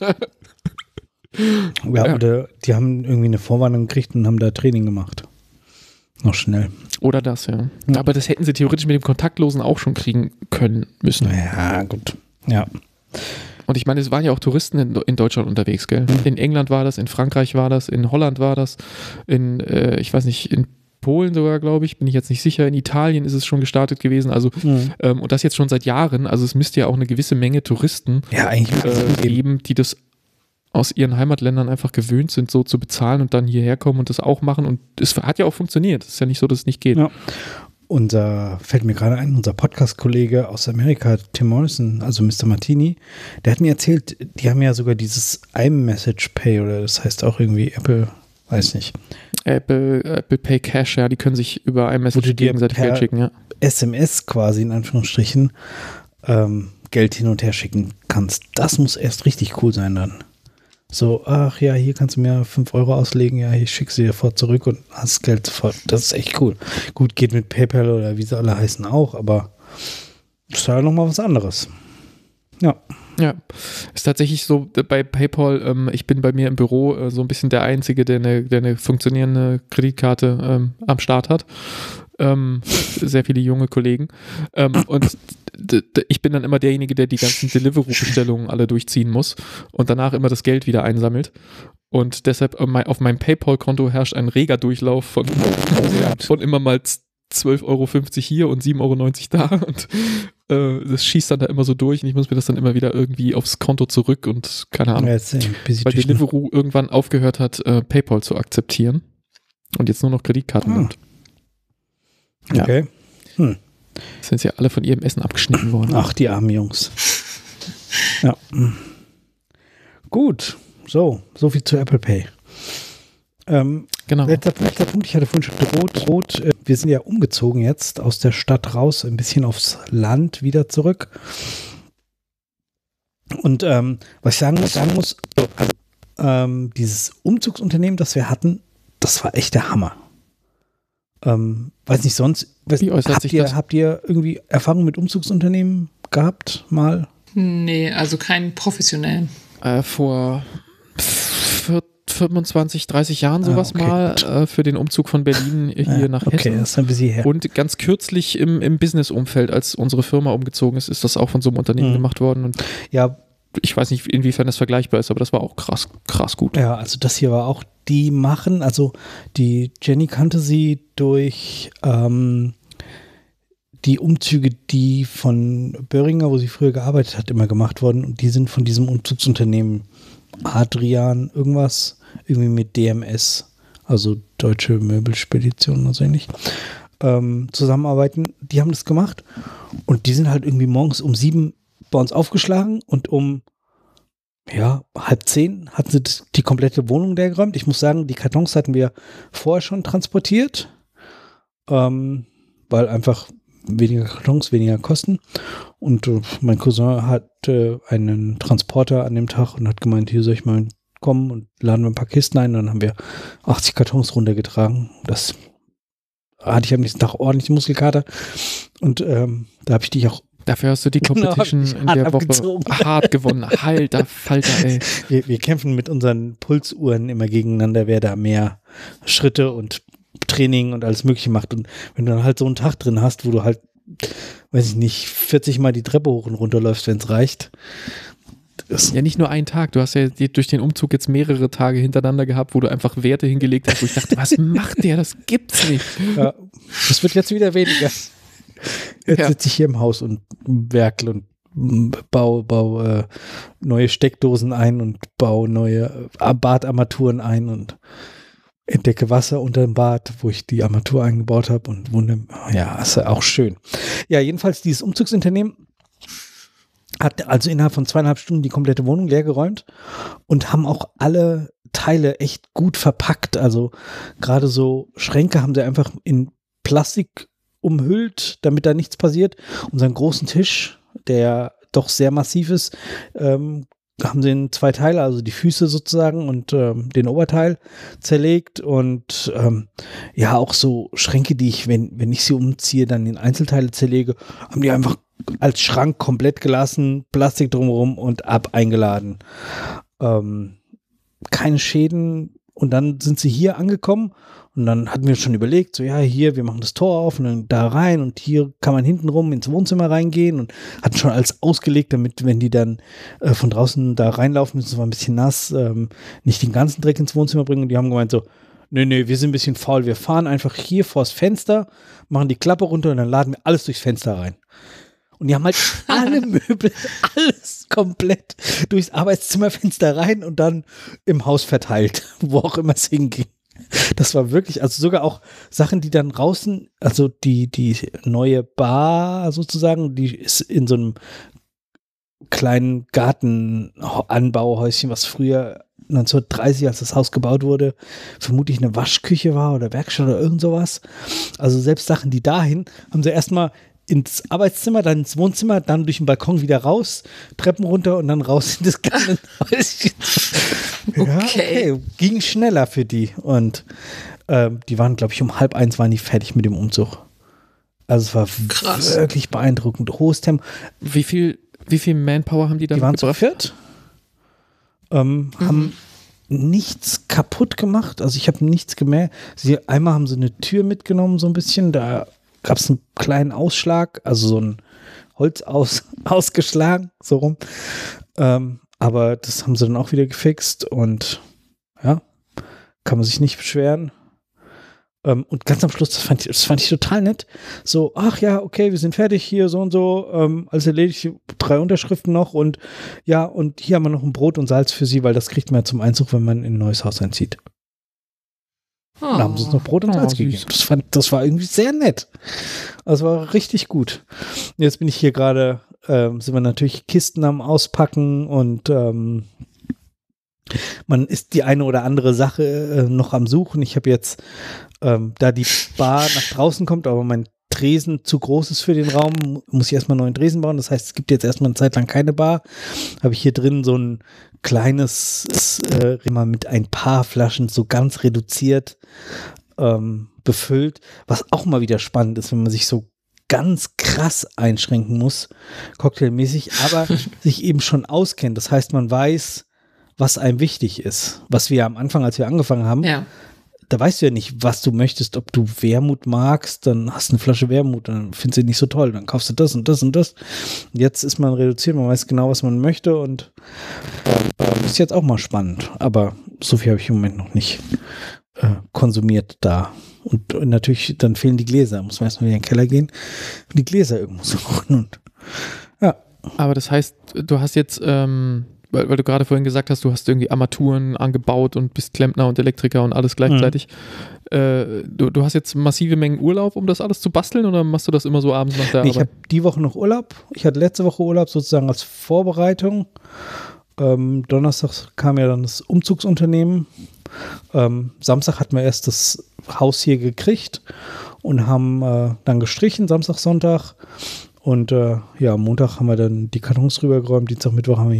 [SPEAKER 1] Oder die haben irgendwie eine Vorwarnung gekriegt und haben da Training gemacht. Noch schnell.
[SPEAKER 2] Oder das, ja. Aber das hätten sie theoretisch mit dem Kontaktlosen auch schon kriegen können müssen.
[SPEAKER 1] Ja, gut. Ja.
[SPEAKER 2] Und ich meine, es waren ja auch Touristen in Deutschland unterwegs, gell? In England war das, in Frankreich war das, in Holland war das, ich weiß nicht, in Polen sogar, glaube ich, bin ich jetzt nicht sicher. In Italien ist es schon gestartet gewesen. Also, und das jetzt schon seit Jahren. Also es müsste ja auch eine gewisse Menge Touristen geben, die das aus ihren Heimatländern einfach gewöhnt sind, so zu bezahlen und dann hierher kommen und das auch machen. Und es hat ja auch funktioniert. Es ist ja nicht so, dass es nicht geht. Ja.
[SPEAKER 1] Fällt mir gerade ein, unser Podcast-Kollege aus Amerika, Tim Morrison, also Mr. Martini, der hat mir erzählt, die haben ja sogar dieses iMessage Pay oder das heißt auch irgendwie Apple, weiß nicht.
[SPEAKER 2] Apple Pay Cash, ja, die können sich über iMessage gegenseitig Geld schicken, ja.
[SPEAKER 1] SMS quasi in Anführungsstrichen Geld hin und her schicken kannst. Das muss erst richtig cool sein dann. So, ach ja, hier kannst du mir 5 Euro auslegen, ja, ich schicke sie dir sofort zurück und hast Geld sofort. Das ist echt cool. Gut, geht mit PayPal oder wie sie alle heißen auch, aber das ist ja nochmal was anderes. Ja.
[SPEAKER 2] Ja, ist tatsächlich so bei PayPal, ich bin bei mir im Büro so ein bisschen der Einzige, der eine funktionierende Kreditkarte am Start hat. Sehr viele junge Kollegen. Und ich bin dann immer derjenige, der die ganzen Deliveroo-Bestellungen alle durchziehen muss und danach immer das Geld wieder einsammelt. Und deshalb auf meinem PayPal-Konto herrscht ein reger Durchlauf von immer mal 12,50 Euro hier und 7,90 Euro da. Und das schießt dann da immer so durch und ich muss mir das dann immer wieder irgendwie aufs Konto zurück und keine Ahnung. Weil Deliveroo irgendwann aufgehört hat, PayPal zu akzeptieren und jetzt nur noch Kreditkarten nimmt. Ja.
[SPEAKER 1] Okay.
[SPEAKER 2] Sind ja alle von ihrem Essen abgeschnitten worden.
[SPEAKER 1] Ach, die armen Jungs. Ja. Gut. So viel zu Apple Pay.
[SPEAKER 2] Genau.
[SPEAKER 1] Letzter Punkt, ich hatte vorhin schon droht. Wir sind ja umgezogen jetzt aus der Stadt raus, ein bisschen aufs Land wieder zurück. Und was ich sagen muss, dieses Umzugsunternehmen, das wir hatten, das war echt der Hammer. Weiß nicht sonst, habt ihr irgendwie Erfahrung mit Umzugsunternehmen gehabt mal?
[SPEAKER 3] Nee, also keinen professionellen.
[SPEAKER 2] Vor 25, 30 Jahren sowas mal für den Umzug von Berlin hier nach Hessen.
[SPEAKER 1] Okay, das ist ein bisschen her.
[SPEAKER 2] Und ganz kürzlich im Business-Umfeld, als unsere Firma umgezogen ist, ist das auch von so einem Unternehmen gemacht worden. Und
[SPEAKER 1] ja,
[SPEAKER 2] ich weiß nicht, inwiefern das vergleichbar ist, aber das war auch krass gut.
[SPEAKER 1] Ja, also das hier war auch, die machen, also die Jenny kannte sie durch die Umzüge, die von Böhringer, wo sie früher gearbeitet hat, immer gemacht worden und die sind von diesem Umzugsunternehmen Adrian irgendwie mit DMS, also Deutsche Möbelspedition oder so ähnlich, zusammenarbeiten. Die haben das gemacht und die sind halt irgendwie morgens um 7 bei uns aufgeschlagen und um 9:30 hatten sie die komplette Wohnung leer geräumt. Ich muss sagen, die Kartons hatten wir vorher schon transportiert, weil einfach weniger Kartons, weniger Kosten. Und mein Cousin hatte einen Transporter an dem Tag und hat gemeint, hier soll ich mal kommen und laden wir ein paar Kisten ein. Und dann haben wir 80 Kartons runtergetragen. Das hatte ich am nächsten Tag ordentlich Muskelkater. Und da habe ich dich auch.
[SPEAKER 2] Dafür hast du die Competition in der Woche hart gewonnen. Alter Falter, ey.
[SPEAKER 1] Wir kämpfen mit unseren Pulsuhren immer gegeneinander, wer da mehr Schritte und Training und alles Mögliche macht. Und wenn du dann halt so einen Tag drin hast, wo du halt, weiß ich nicht, 40 Mal die Treppe hoch und runter läufst, wenn es reicht.
[SPEAKER 2] Ja, nicht nur einen Tag. Du hast ja durch den Umzug jetzt mehrere Tage hintereinander gehabt, wo du einfach Werte hingelegt hast, wo ich dachte, was macht der? Das gibt's nicht.
[SPEAKER 1] Ja, das wird jetzt wieder weniger. Jetzt sitze ich hier im Haus und werkel und baue neue Steckdosen ein und baue neue Badarmaturen ein und entdecke Wasser unter dem Bad, wo ich die Armatur eingebaut habe und ja, ist ja auch schön. Ja, jedenfalls dieses Umzugsunternehmen hat also innerhalb von 2,5 Stunden die komplette Wohnung leer geräumt und haben auch alle Teile echt gut verpackt. Also gerade so Schränke haben sie einfach in Plastik umhüllt, damit da nichts passiert. Unseren großen Tisch, der doch sehr massiv ist, haben sie in 2 Teile, also die Füße sozusagen und den Oberteil zerlegt und ja, auch so Schränke, die ich, wenn ich sie umziehe, dann in Einzelteile zerlege, haben die einfach als Schrank komplett gelassen, Plastik drumherum und eingeladen. Keine Schäden und dann sind sie hier angekommen und dann hatten wir schon überlegt, so ja, hier, wir machen das Tor auf und dann da rein und hier kann man hinten rum ins Wohnzimmer reingehen und hatten schon alles ausgelegt, damit, wenn die dann von draußen da reinlaufen müssen, es war ein bisschen nass, nicht den ganzen Dreck ins Wohnzimmer bringen und die haben gemeint so, nee, wir sind ein bisschen faul, wir fahren einfach hier vors Fenster, machen die Klappe runter und dann laden wir alles durchs Fenster rein. Und die haben halt alle Möbel, alles komplett durchs Arbeitszimmerfenster rein und dann im Haus verteilt, wo auch immer es hinging. Das war wirklich, also sogar auch Sachen, die dann draußen, also die neue Bar sozusagen, die ist in so einem kleinen Gartenanbauhäuschen, was früher 1930, als das Haus gebaut wurde, vermutlich eine Waschküche war oder Werkstatt oder irgend sowas. Also selbst Sachen, die dahin, haben sie erstmal ins Arbeitszimmer, dann ins Wohnzimmer, dann durch den Balkon wieder raus, Treppen runter und dann raus in das Gartenhäuschen. Ja, okay. Ging schneller für die. Und die waren, glaube ich, um 12:30 waren die fertig mit dem Umzug. Also es war krass. Wirklich beeindruckend. Hohes Tempo.
[SPEAKER 2] Wie viel Manpower haben die da
[SPEAKER 1] gebracht? Die waren zu viert. Haben nichts kaputt gemacht. Also ich habe nichts gemerkt. Einmal haben sie eine Tür mitgenommen, so ein bisschen. Da gab es einen kleinen Ausschlag, also so ein Holz ausgeschlagen, so rum. Aber das haben sie dann auch wieder gefixt und ja, kann man sich nicht beschweren. Und ganz am Schluss, das fand ich total nett. So, ach ja, okay, wir sind fertig hier, so und so, alles erledigt, 3 Unterschriften noch und ja, und hier haben wir noch ein Brot und Salz für Sie, weil das kriegt man ja zum Einzug, wenn man in ein neues Haus einzieht. Da haben sie uns noch Brot und Salz gegeben. Das war irgendwie sehr nett. Das war richtig gut. Jetzt bin ich hier gerade, sind wir natürlich Kisten am Auspacken und man ist die eine oder andere Sache noch am Suchen. Ich habe jetzt, da die Bar nach draußen kommt, aber mein Tresen zu groß ist für den Raum, muss ich erstmal einen neuen Tresen bauen. Das heißt, es gibt jetzt erstmal eine Zeit lang keine Bar. Habe ich hier drin so ein kleines immer mit ein paar Flaschen so ganz reduziert befüllt, was auch mal wieder spannend ist, wenn man sich so ganz krass einschränken muss, cocktailmäßig, aber sich eben schon auskennt. Das heißt, man weiß, was einem wichtig ist. Was wir am Anfang, als wir angefangen haben, da weißt du ja nicht, was du möchtest, ob du Wermut magst, dann hast du eine Flasche Wermut, dann findest du die nicht so toll, dann kaufst du das und das und das. Jetzt ist man reduziert, man weiß genau, was man möchte und ist jetzt auch mal spannend, aber so viel habe ich im Moment noch nicht konsumiert da. Und natürlich, dann fehlen die Gläser, muss man erstmal wieder in den Keller gehen und die Gläser irgendwo suchen und ja.
[SPEAKER 2] Aber das heißt, du hast jetzt weil du gerade vorhin gesagt hast, du hast irgendwie Armaturen angebaut und bist Klempner und Elektriker und alles gleichzeitig. Du hast jetzt massive Mengen Urlaub, um das alles zu basteln oder machst du das immer so abends nach der Arbeit?
[SPEAKER 1] Ich habe die Woche noch Urlaub. Ich hatte letzte Woche Urlaub sozusagen als Vorbereitung. Donnerstag kam ja dann das Umzugsunternehmen. Samstag hatten wir erst das Haus hier gekriegt und haben dann gestrichen, Samstag, Sonntag. Und ja, am Montag haben wir dann die Kartons rübergeräumt. Dienstag, Mittwoch haben wir hier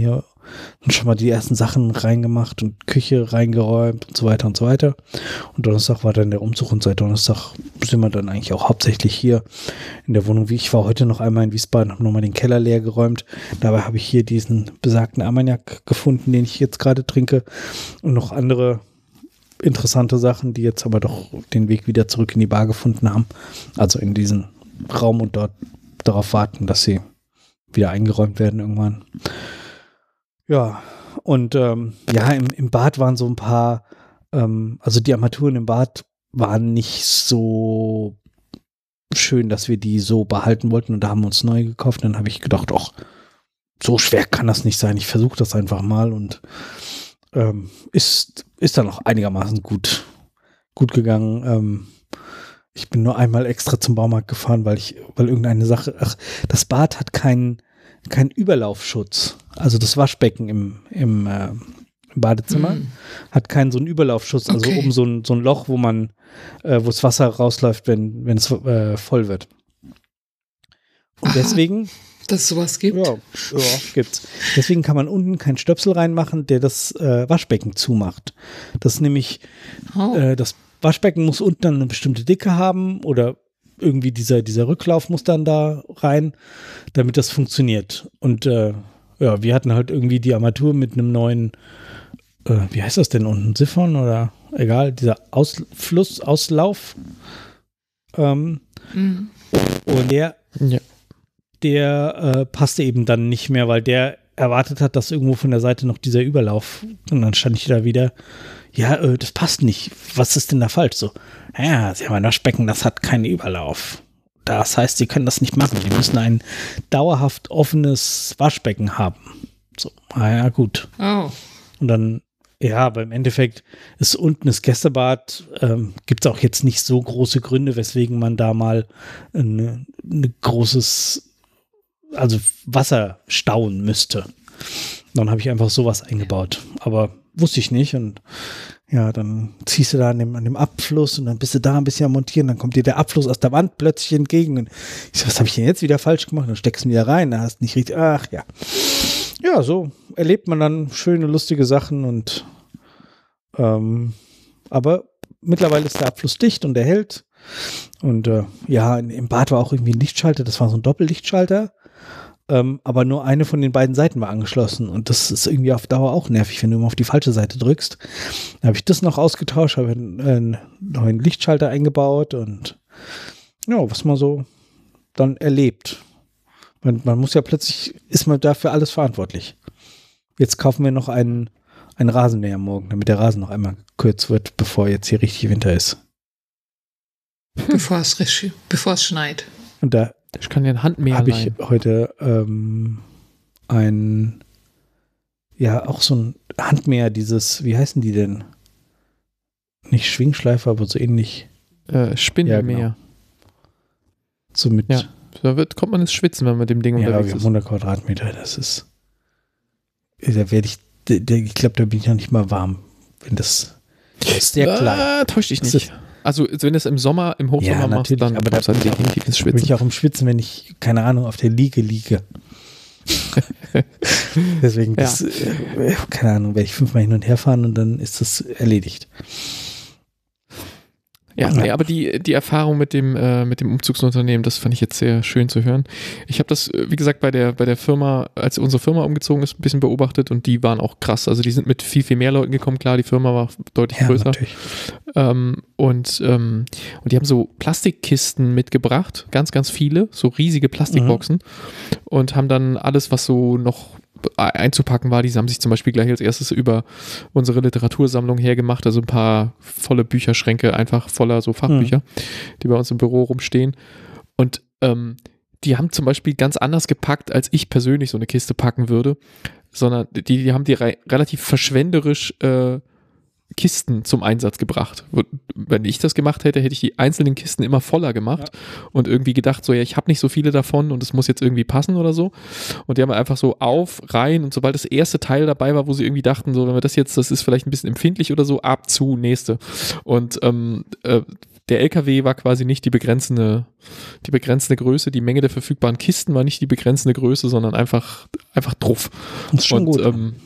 [SPEAKER 1] dann schon mal die ersten Sachen reingemacht und Küche reingeräumt und so weiter und so weiter. Und Donnerstag war dann der Umzug und seit Donnerstag sind wir dann eigentlich auch hauptsächlich hier in der Wohnung. Ich war heute noch einmal in Wiesbaden, habe nochmal den Keller leer geräumt. Dabei habe ich hier diesen besagten Armagnac gefunden, den ich jetzt gerade trinke und noch andere interessante Sachen, die jetzt aber doch den Weg wieder zurück in die Bar gefunden haben. Also in diesen Raum und dort darauf warten, dass sie wieder eingeräumt werden irgendwann. Ja, und im Bad waren so ein paar, also die Armaturen im Bad waren nicht so schön, dass wir die so behalten wollten und da haben wir uns neu gekauft. Dann habe ich gedacht, ach, so schwer kann das nicht sein. Ich versuche das einfach mal und ist dann auch einigermaßen gut gegangen. Ich bin nur einmal extra zum Baumarkt gefahren, weil irgendeine Sache, das Bad hat keinen Überlaufschutz. Also das Waschbecken im Badezimmer hat keinen so einen Überlaufschutz, also oben so ein Loch, wo das Wasser rausläuft, wenn es voll wird. Und deswegen
[SPEAKER 3] dass es sowas gibt?
[SPEAKER 1] Ja, gibt's. Deswegen kann man unten keinen Stöpsel reinmachen, der das Waschbecken zumacht. Das ist nämlich, das Waschbecken muss unten dann eine bestimmte Dicke haben oder irgendwie dieser Rücklauf muss dann da rein, damit das funktioniert. Und wir hatten halt irgendwie die Armatur mit einem neuen, wie heißt das denn unten? Siphon oder egal, dieser Auslauf. Und der passte eben dann nicht mehr, weil der erwartet hat, dass irgendwo von der Seite noch dieser Überlauf, und dann stand ich da wieder, das passt nicht, was ist denn da falsch? So, ja, Sie haben ein Waschbecken, das hat keinen Überlauf. Das heißt, Sie können das nicht machen, Sie müssen ein dauerhaft offenes Waschbecken haben. So, gut.
[SPEAKER 3] Oh.
[SPEAKER 1] Und dann, aber im Endeffekt ist unten das Gästebad, gibt es auch jetzt nicht so große Gründe, weswegen man da mal ein großes Wasser stauen müsste. Dann habe ich einfach sowas eingebaut. Aber wusste ich nicht. Und dann ziehst du da an dem Abfluss und dann bist du da ein bisschen am Montieren. Dann kommt dir der Abfluss aus der Wand plötzlich entgegen. Und ich so, was habe ich denn jetzt wieder falsch gemacht? Dann steckst du ihn wieder rein. Da hast du nicht richtig. Ach ja. Ja, so erlebt man dann schöne, lustige Sachen. Und aber mittlerweile ist der Abfluss dicht und der hält. Und im Bad war auch irgendwie ein Lichtschalter. Das war so ein Doppellichtschalter. Aber nur eine von den beiden Seiten war angeschlossen und das ist irgendwie auf Dauer auch nervig, wenn du immer auf die falsche Seite drückst. Dann habe ich das noch ausgetauscht, habe einen neuen Lichtschalter eingebaut und was man so dann erlebt. Man muss ja plötzlich, ist man dafür alles verantwortlich. Jetzt kaufen wir noch einen Rasenmäher morgen, damit der Rasen noch einmal gekürzt wird, bevor jetzt hier richtig Winter ist.
[SPEAKER 3] Bevor es schneit.
[SPEAKER 1] Und da
[SPEAKER 2] ich kann dir ein Handmäher
[SPEAKER 1] habe ich heute auch so ein Handmäher, dieses, wie heißen die denn? Nicht Schwingschleifer, aber so ähnlich.
[SPEAKER 2] Spindelmäher.
[SPEAKER 1] Ja, genau. So mit.
[SPEAKER 2] Ja, da kommt man ins Schwitzen, wenn man mit dem Ding unterwegs
[SPEAKER 1] ist.
[SPEAKER 2] ist.
[SPEAKER 1] 100 Quadratmeter, das ist. Da werde ich glaube, da bin ich noch nicht mal warm. Wenn das ist sehr klein.
[SPEAKER 2] Täusch dich nicht. Also, wenn du es im Hochsommer machst, dann
[SPEAKER 1] aber
[SPEAKER 2] kommst du halt definitiv ins Schwitzen.
[SPEAKER 1] Bin ich auch im Schwitzen, wenn ich, keine Ahnung, auf der Liege liege. Deswegen, keine Ahnung, werde ich 5-mal hin und her fahren und dann ist das erledigt.
[SPEAKER 2] Ja, nee, aber die Erfahrung mit dem Umzugsunternehmen, das fand ich jetzt sehr schön zu hören. Ich habe das, wie gesagt, bei der Firma, als unsere Firma umgezogen ist, ein bisschen beobachtet und die waren auch krass. Also die sind mit viel, viel mehr Leuten gekommen. Klar, die Firma war deutlich größer. Und die haben so Plastikkisten mitgebracht, ganz, ganz viele, so riesige Plastikboxen und haben dann alles, was so noch einzupacken war, die haben sich zum Beispiel gleich als erstes über unsere Literatursammlung hergemacht, also ein paar volle Bücherschränke, einfach voller so Fachbücher, die bei uns im Büro rumstehen. Und die haben zum Beispiel ganz anders gepackt, als ich persönlich so eine Kiste packen würde, sondern die haben die relativ verschwenderisch Kisten zum Einsatz gebracht. Wenn ich das gemacht hätte, hätte ich die einzelnen Kisten immer voller gemacht und irgendwie gedacht, so ja, ich habe nicht so viele davon und es muss jetzt irgendwie passen oder so. Und die haben einfach so auf, rein und sobald das erste Teil dabei war, wo sie irgendwie dachten, so wenn wir das ist vielleicht ein bisschen empfindlich oder so, ab zu, nächste. Und der LKW war quasi nicht die begrenzende Größe, die Menge der verfügbaren Kisten war nicht die begrenzende Größe, sondern einfach drauf.
[SPEAKER 1] Das ist schon gut.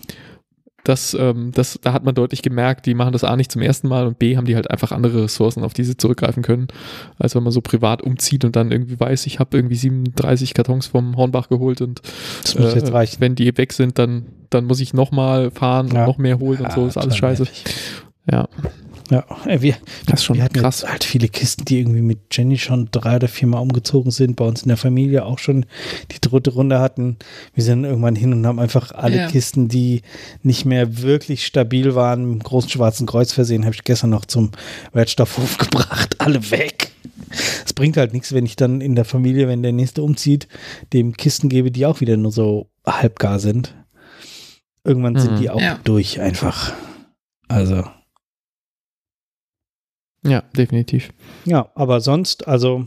[SPEAKER 2] Da hat man deutlich gemerkt, die machen das A nicht zum ersten Mal und B haben die halt einfach andere Ressourcen, auf die sie zurückgreifen können, als wenn man so privat umzieht und dann irgendwie weiß, ich habe irgendwie 37 Kartons vom Hornbach geholt und
[SPEAKER 1] das muss jetzt reichen.
[SPEAKER 2] Wenn die weg sind, dann muss ich nochmal fahren und noch mehr holen und so, ist alles scheiße. Ja.
[SPEAKER 1] Ja,
[SPEAKER 2] das ist schon
[SPEAKER 1] wir hatten
[SPEAKER 2] krass.
[SPEAKER 1] Jetzt halt viele Kisten, die irgendwie mit Jenny schon 3 oder 4 Mal umgezogen sind, bei uns in der Familie auch schon die 3. Runde hatten. Wir sind irgendwann hin und haben einfach alle Kisten, die nicht mehr wirklich stabil waren, mit dem großen schwarzen Kreuz versehen, habe ich gestern noch zum Wertstoffhof gebracht, alle weg. Es bringt halt nichts, wenn ich dann in der Familie, wenn der nächste umzieht, dem Kisten gebe, die auch wieder nur so halbgar sind. Irgendwann sind die auch durch einfach. Also
[SPEAKER 2] ja, definitiv.
[SPEAKER 1] Ja, aber sonst, also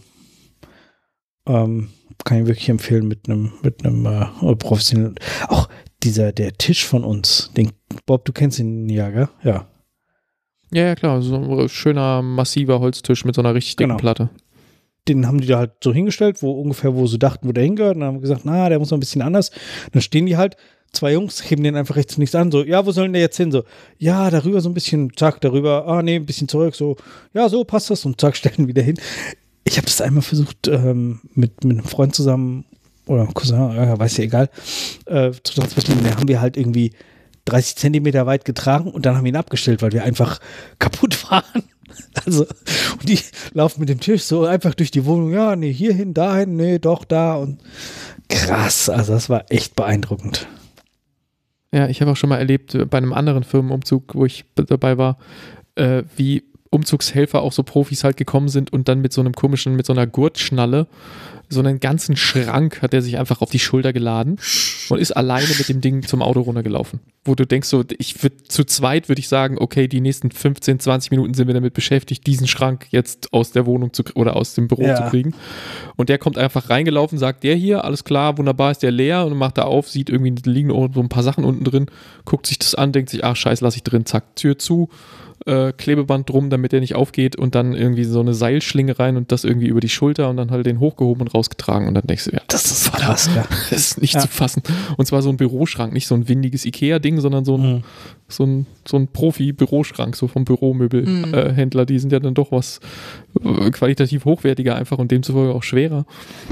[SPEAKER 1] kann ich wirklich empfehlen mit einem professionellen, auch der Tisch von uns, den Bob, du kennst ihn ja, gell? Ja.
[SPEAKER 2] Ja, klar, so ein schöner, massiver Holztisch mit so einer richtig dicken Platte.
[SPEAKER 1] Den haben die da halt so hingestellt, wo sie dachten, wo der hingehört, und dann haben wir gesagt, der muss noch ein bisschen anders. Dann stehen die halt, 2 Jungs heben den einfach rechts und links an, so, ja, wo sollen der jetzt hin? So, ja, darüber so ein bisschen, zack, darüber, ein bisschen zurück, so, ja, so passt das und zack, stellen wieder hin. Ich habe das einmal versucht, mit einem Freund zusammen, oder Cousin, weiß ja egal, zu transportieren. Da haben wir halt irgendwie 30 Zentimeter weit getragen und dann haben wir ihn abgestellt, weil wir einfach kaputt waren. Also, und die laufen mit dem Tisch so einfach durch die Wohnung, ja, nee, hierhin, dahin, nee, doch, da und krass, also das war echt beeindruckend.
[SPEAKER 2] Ja, ich habe auch schon mal erlebt, bei einem anderen Firmenumzug, wo ich dabei war, wie Umzugshelfer auch so Profis halt gekommen sind und dann mit so einer Gurtschnalle so einen ganzen Schrank hat er sich einfach auf die Schulter geladen und ist alleine mit dem Ding zum Auto runtergelaufen. Wo du denkst, so, zu zweit würde ich sagen, okay, die nächsten 15, 20 Minuten sind wir damit beschäftigt, diesen Schrank jetzt aus der Wohnung oder aus dem Büro zu kriegen. Und der kommt einfach reingelaufen, sagt, der hier, alles klar, wunderbar, ist der leer und macht da auf, sieht irgendwie, da liegen so ein paar Sachen unten drin, guckt sich das an, denkt sich, ach scheiße, lass ich drin, zack, Tür zu, Klebeband drum, damit der nicht aufgeht und dann irgendwie so eine Seilschlinge rein und das irgendwie über die Schulter und dann halt den hochgehoben und rausgetragen und dann denkst du, ja,
[SPEAKER 1] das ist krass, ja.
[SPEAKER 2] Das ist nicht zu fassen. Und zwar so ein Büroschrank, nicht so ein windiges Ikea-Ding, sondern so ein Profi-Büroschrank, so vom Büromöbelhändler, die sind ja dann doch was qualitativ hochwertiger einfach und demzufolge auch schwerer.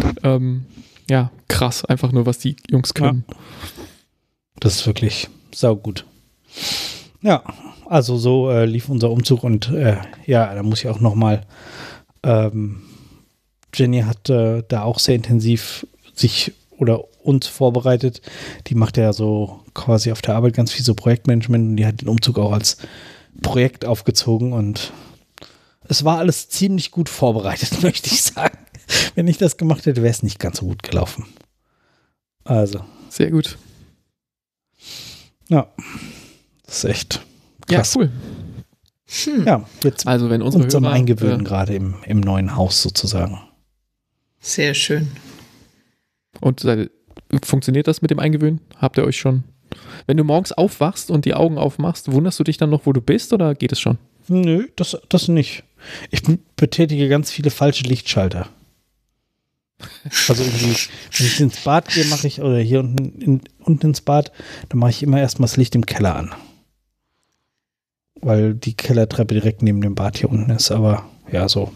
[SPEAKER 2] Ja, krass, einfach nur, was die Jungs können.
[SPEAKER 1] Ja. Das ist wirklich saugut. Ja, also so lief unser Umzug und da muss ich auch nochmal, Jenny hat da auch sehr intensiv sich oder uns vorbereitet. Die macht ja so quasi auf der Arbeit ganz viel so Projektmanagement und die hat den Umzug auch als Projekt aufgezogen und es war alles ziemlich gut vorbereitet, möchte ich sagen. Wenn ich das gemacht hätte, wäre es nicht ganz so gut gelaufen. Also.
[SPEAKER 2] Sehr gut.
[SPEAKER 1] Ja, das ist echt krass.
[SPEAKER 2] Ja, cool.
[SPEAKER 1] Ja, jetzt
[SPEAKER 2] also wenn unsere
[SPEAKER 1] uns am
[SPEAKER 2] Hörer,
[SPEAKER 1] Eingewöhnen gerade im neuen Haus sozusagen.
[SPEAKER 3] Sehr schön.
[SPEAKER 2] Und funktioniert das mit dem Eingewöhnen? Habt ihr euch schon, wenn du morgens aufwachst und die Augen aufmachst, wunderst du dich dann noch, wo du bist oder geht es schon?
[SPEAKER 1] Nö, das nicht. Ich betätige ganz viele falsche Lichtschalter. Also irgendwie, wenn ich ins Bad gehe, mache ich, oder hier unten ins Bad, dann mache ich immer erstmal das Licht im Keller an. Weil die Kellertreppe direkt neben dem Bad hier unten ist, aber ja, so.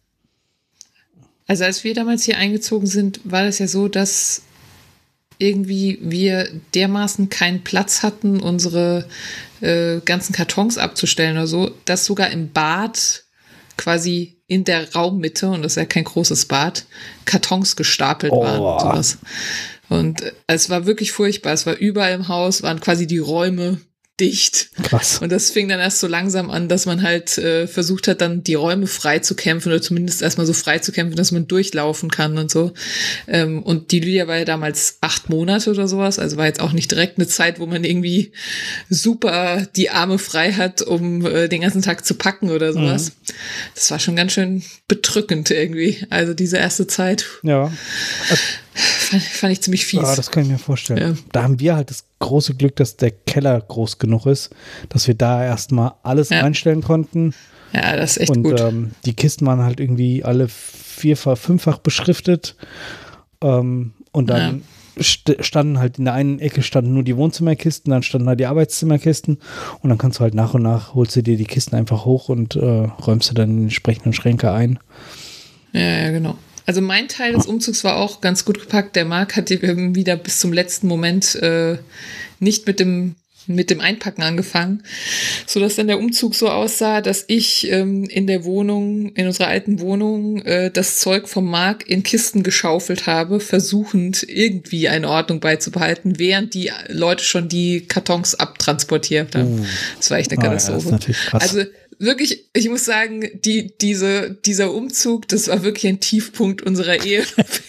[SPEAKER 3] Also als wir damals hier eingezogen sind, war das ja so, dass irgendwie wir dermaßen keinen Platz hatten, unsere ganzen Kartons abzustellen oder so, dass sogar im Bad quasi in der Raummitte, und das ist ja kein großes Bad, Kartons gestapelt waren und sowas. Und es war wirklich furchtbar. Es war überall im Haus, waren quasi die Räume dicht.
[SPEAKER 1] Krass.
[SPEAKER 3] Und das fing dann erst so langsam an, dass man halt versucht hat, dann die Räume frei zu kämpfen oder zumindest erstmal so frei zu kämpfen, dass man durchlaufen kann und so. Und die Lydia war ja damals 8 Monate oder sowas, also war jetzt auch nicht direkt eine Zeit, wo man irgendwie super die Arme frei hat, um den ganzen Tag zu packen oder sowas. Das war schon ganz schön bedrückend irgendwie. Also diese erste Zeit.
[SPEAKER 1] Ja.
[SPEAKER 3] Fand ich ziemlich fies.
[SPEAKER 1] Ja, das kann ich mir vorstellen.
[SPEAKER 3] Ja.
[SPEAKER 1] Da haben wir halt das große Glück, dass der Keller groß genug ist, dass wir da erstmal alles einstellen konnten.
[SPEAKER 3] Ja, das ist echt
[SPEAKER 1] und,
[SPEAKER 3] gut.
[SPEAKER 1] Die Kisten waren halt irgendwie alle 4-fach beschriftet. Und dann standen halt in der einen Ecke standen nur die Wohnzimmerkisten, dann standen halt die Arbeitszimmerkisten und dann kannst du halt nach und nach, holst du dir die Kisten einfach hoch und räumst du dann in den entsprechenden Schränke ein.
[SPEAKER 3] Ja, genau. Also mein Teil des Umzugs war auch ganz gut gepackt. Der Marc hat wieder bis zum letzten Moment nicht mit dem Einpacken angefangen, sodass dann der Umzug so aussah, dass ich in unserer alten Wohnung, das Zeug vom Marc in Kisten geschaufelt habe, versuchend irgendwie eine Ordnung beizubehalten, während die Leute schon die Kartons abtransportiert haben. Das war echt eine Katastrophe.
[SPEAKER 1] Ja, das ist natürlich krass.
[SPEAKER 3] Also wirklich, ich muss sagen, dieser Umzug, das war wirklich ein Tiefpunkt unserer Ehe.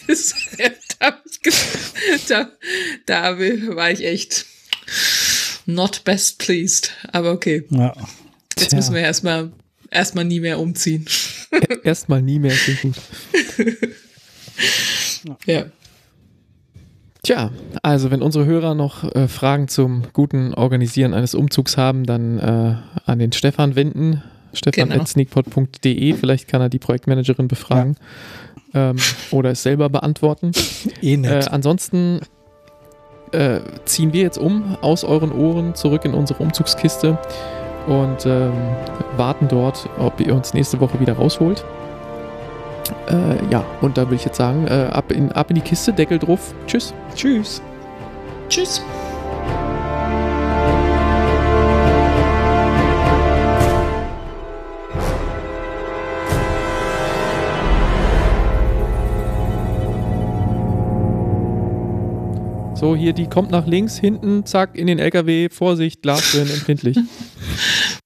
[SPEAKER 3] Da war ich echt not best pleased. Aber okay.
[SPEAKER 1] Ja.
[SPEAKER 3] Jetzt müssen wir erstmal nie mehr umziehen.
[SPEAKER 2] Erstmal nie mehr, klingt gut.
[SPEAKER 3] Ja.
[SPEAKER 2] Tja, also wenn unsere Hörer noch Fragen zum guten Organisieren eines Umzugs haben, dann an den Stefan wenden. Stefan@sneakpot.de. Vielleicht kann er die Projektmanagerin befragen oder es selber beantworten. Ansonsten ziehen wir jetzt aus euren Ohren zurück in unsere Umzugskiste und warten dort, ob ihr uns nächste Woche wieder rausholt. Und da würde ich jetzt sagen, ab in die Kiste, Deckel drauf. Tschüss.
[SPEAKER 1] Tschüss.
[SPEAKER 3] Tschüss.
[SPEAKER 2] So, hier, die kommt nach links, hinten, zack, in den LKW, Vorsicht, Glas drin, empfindlich.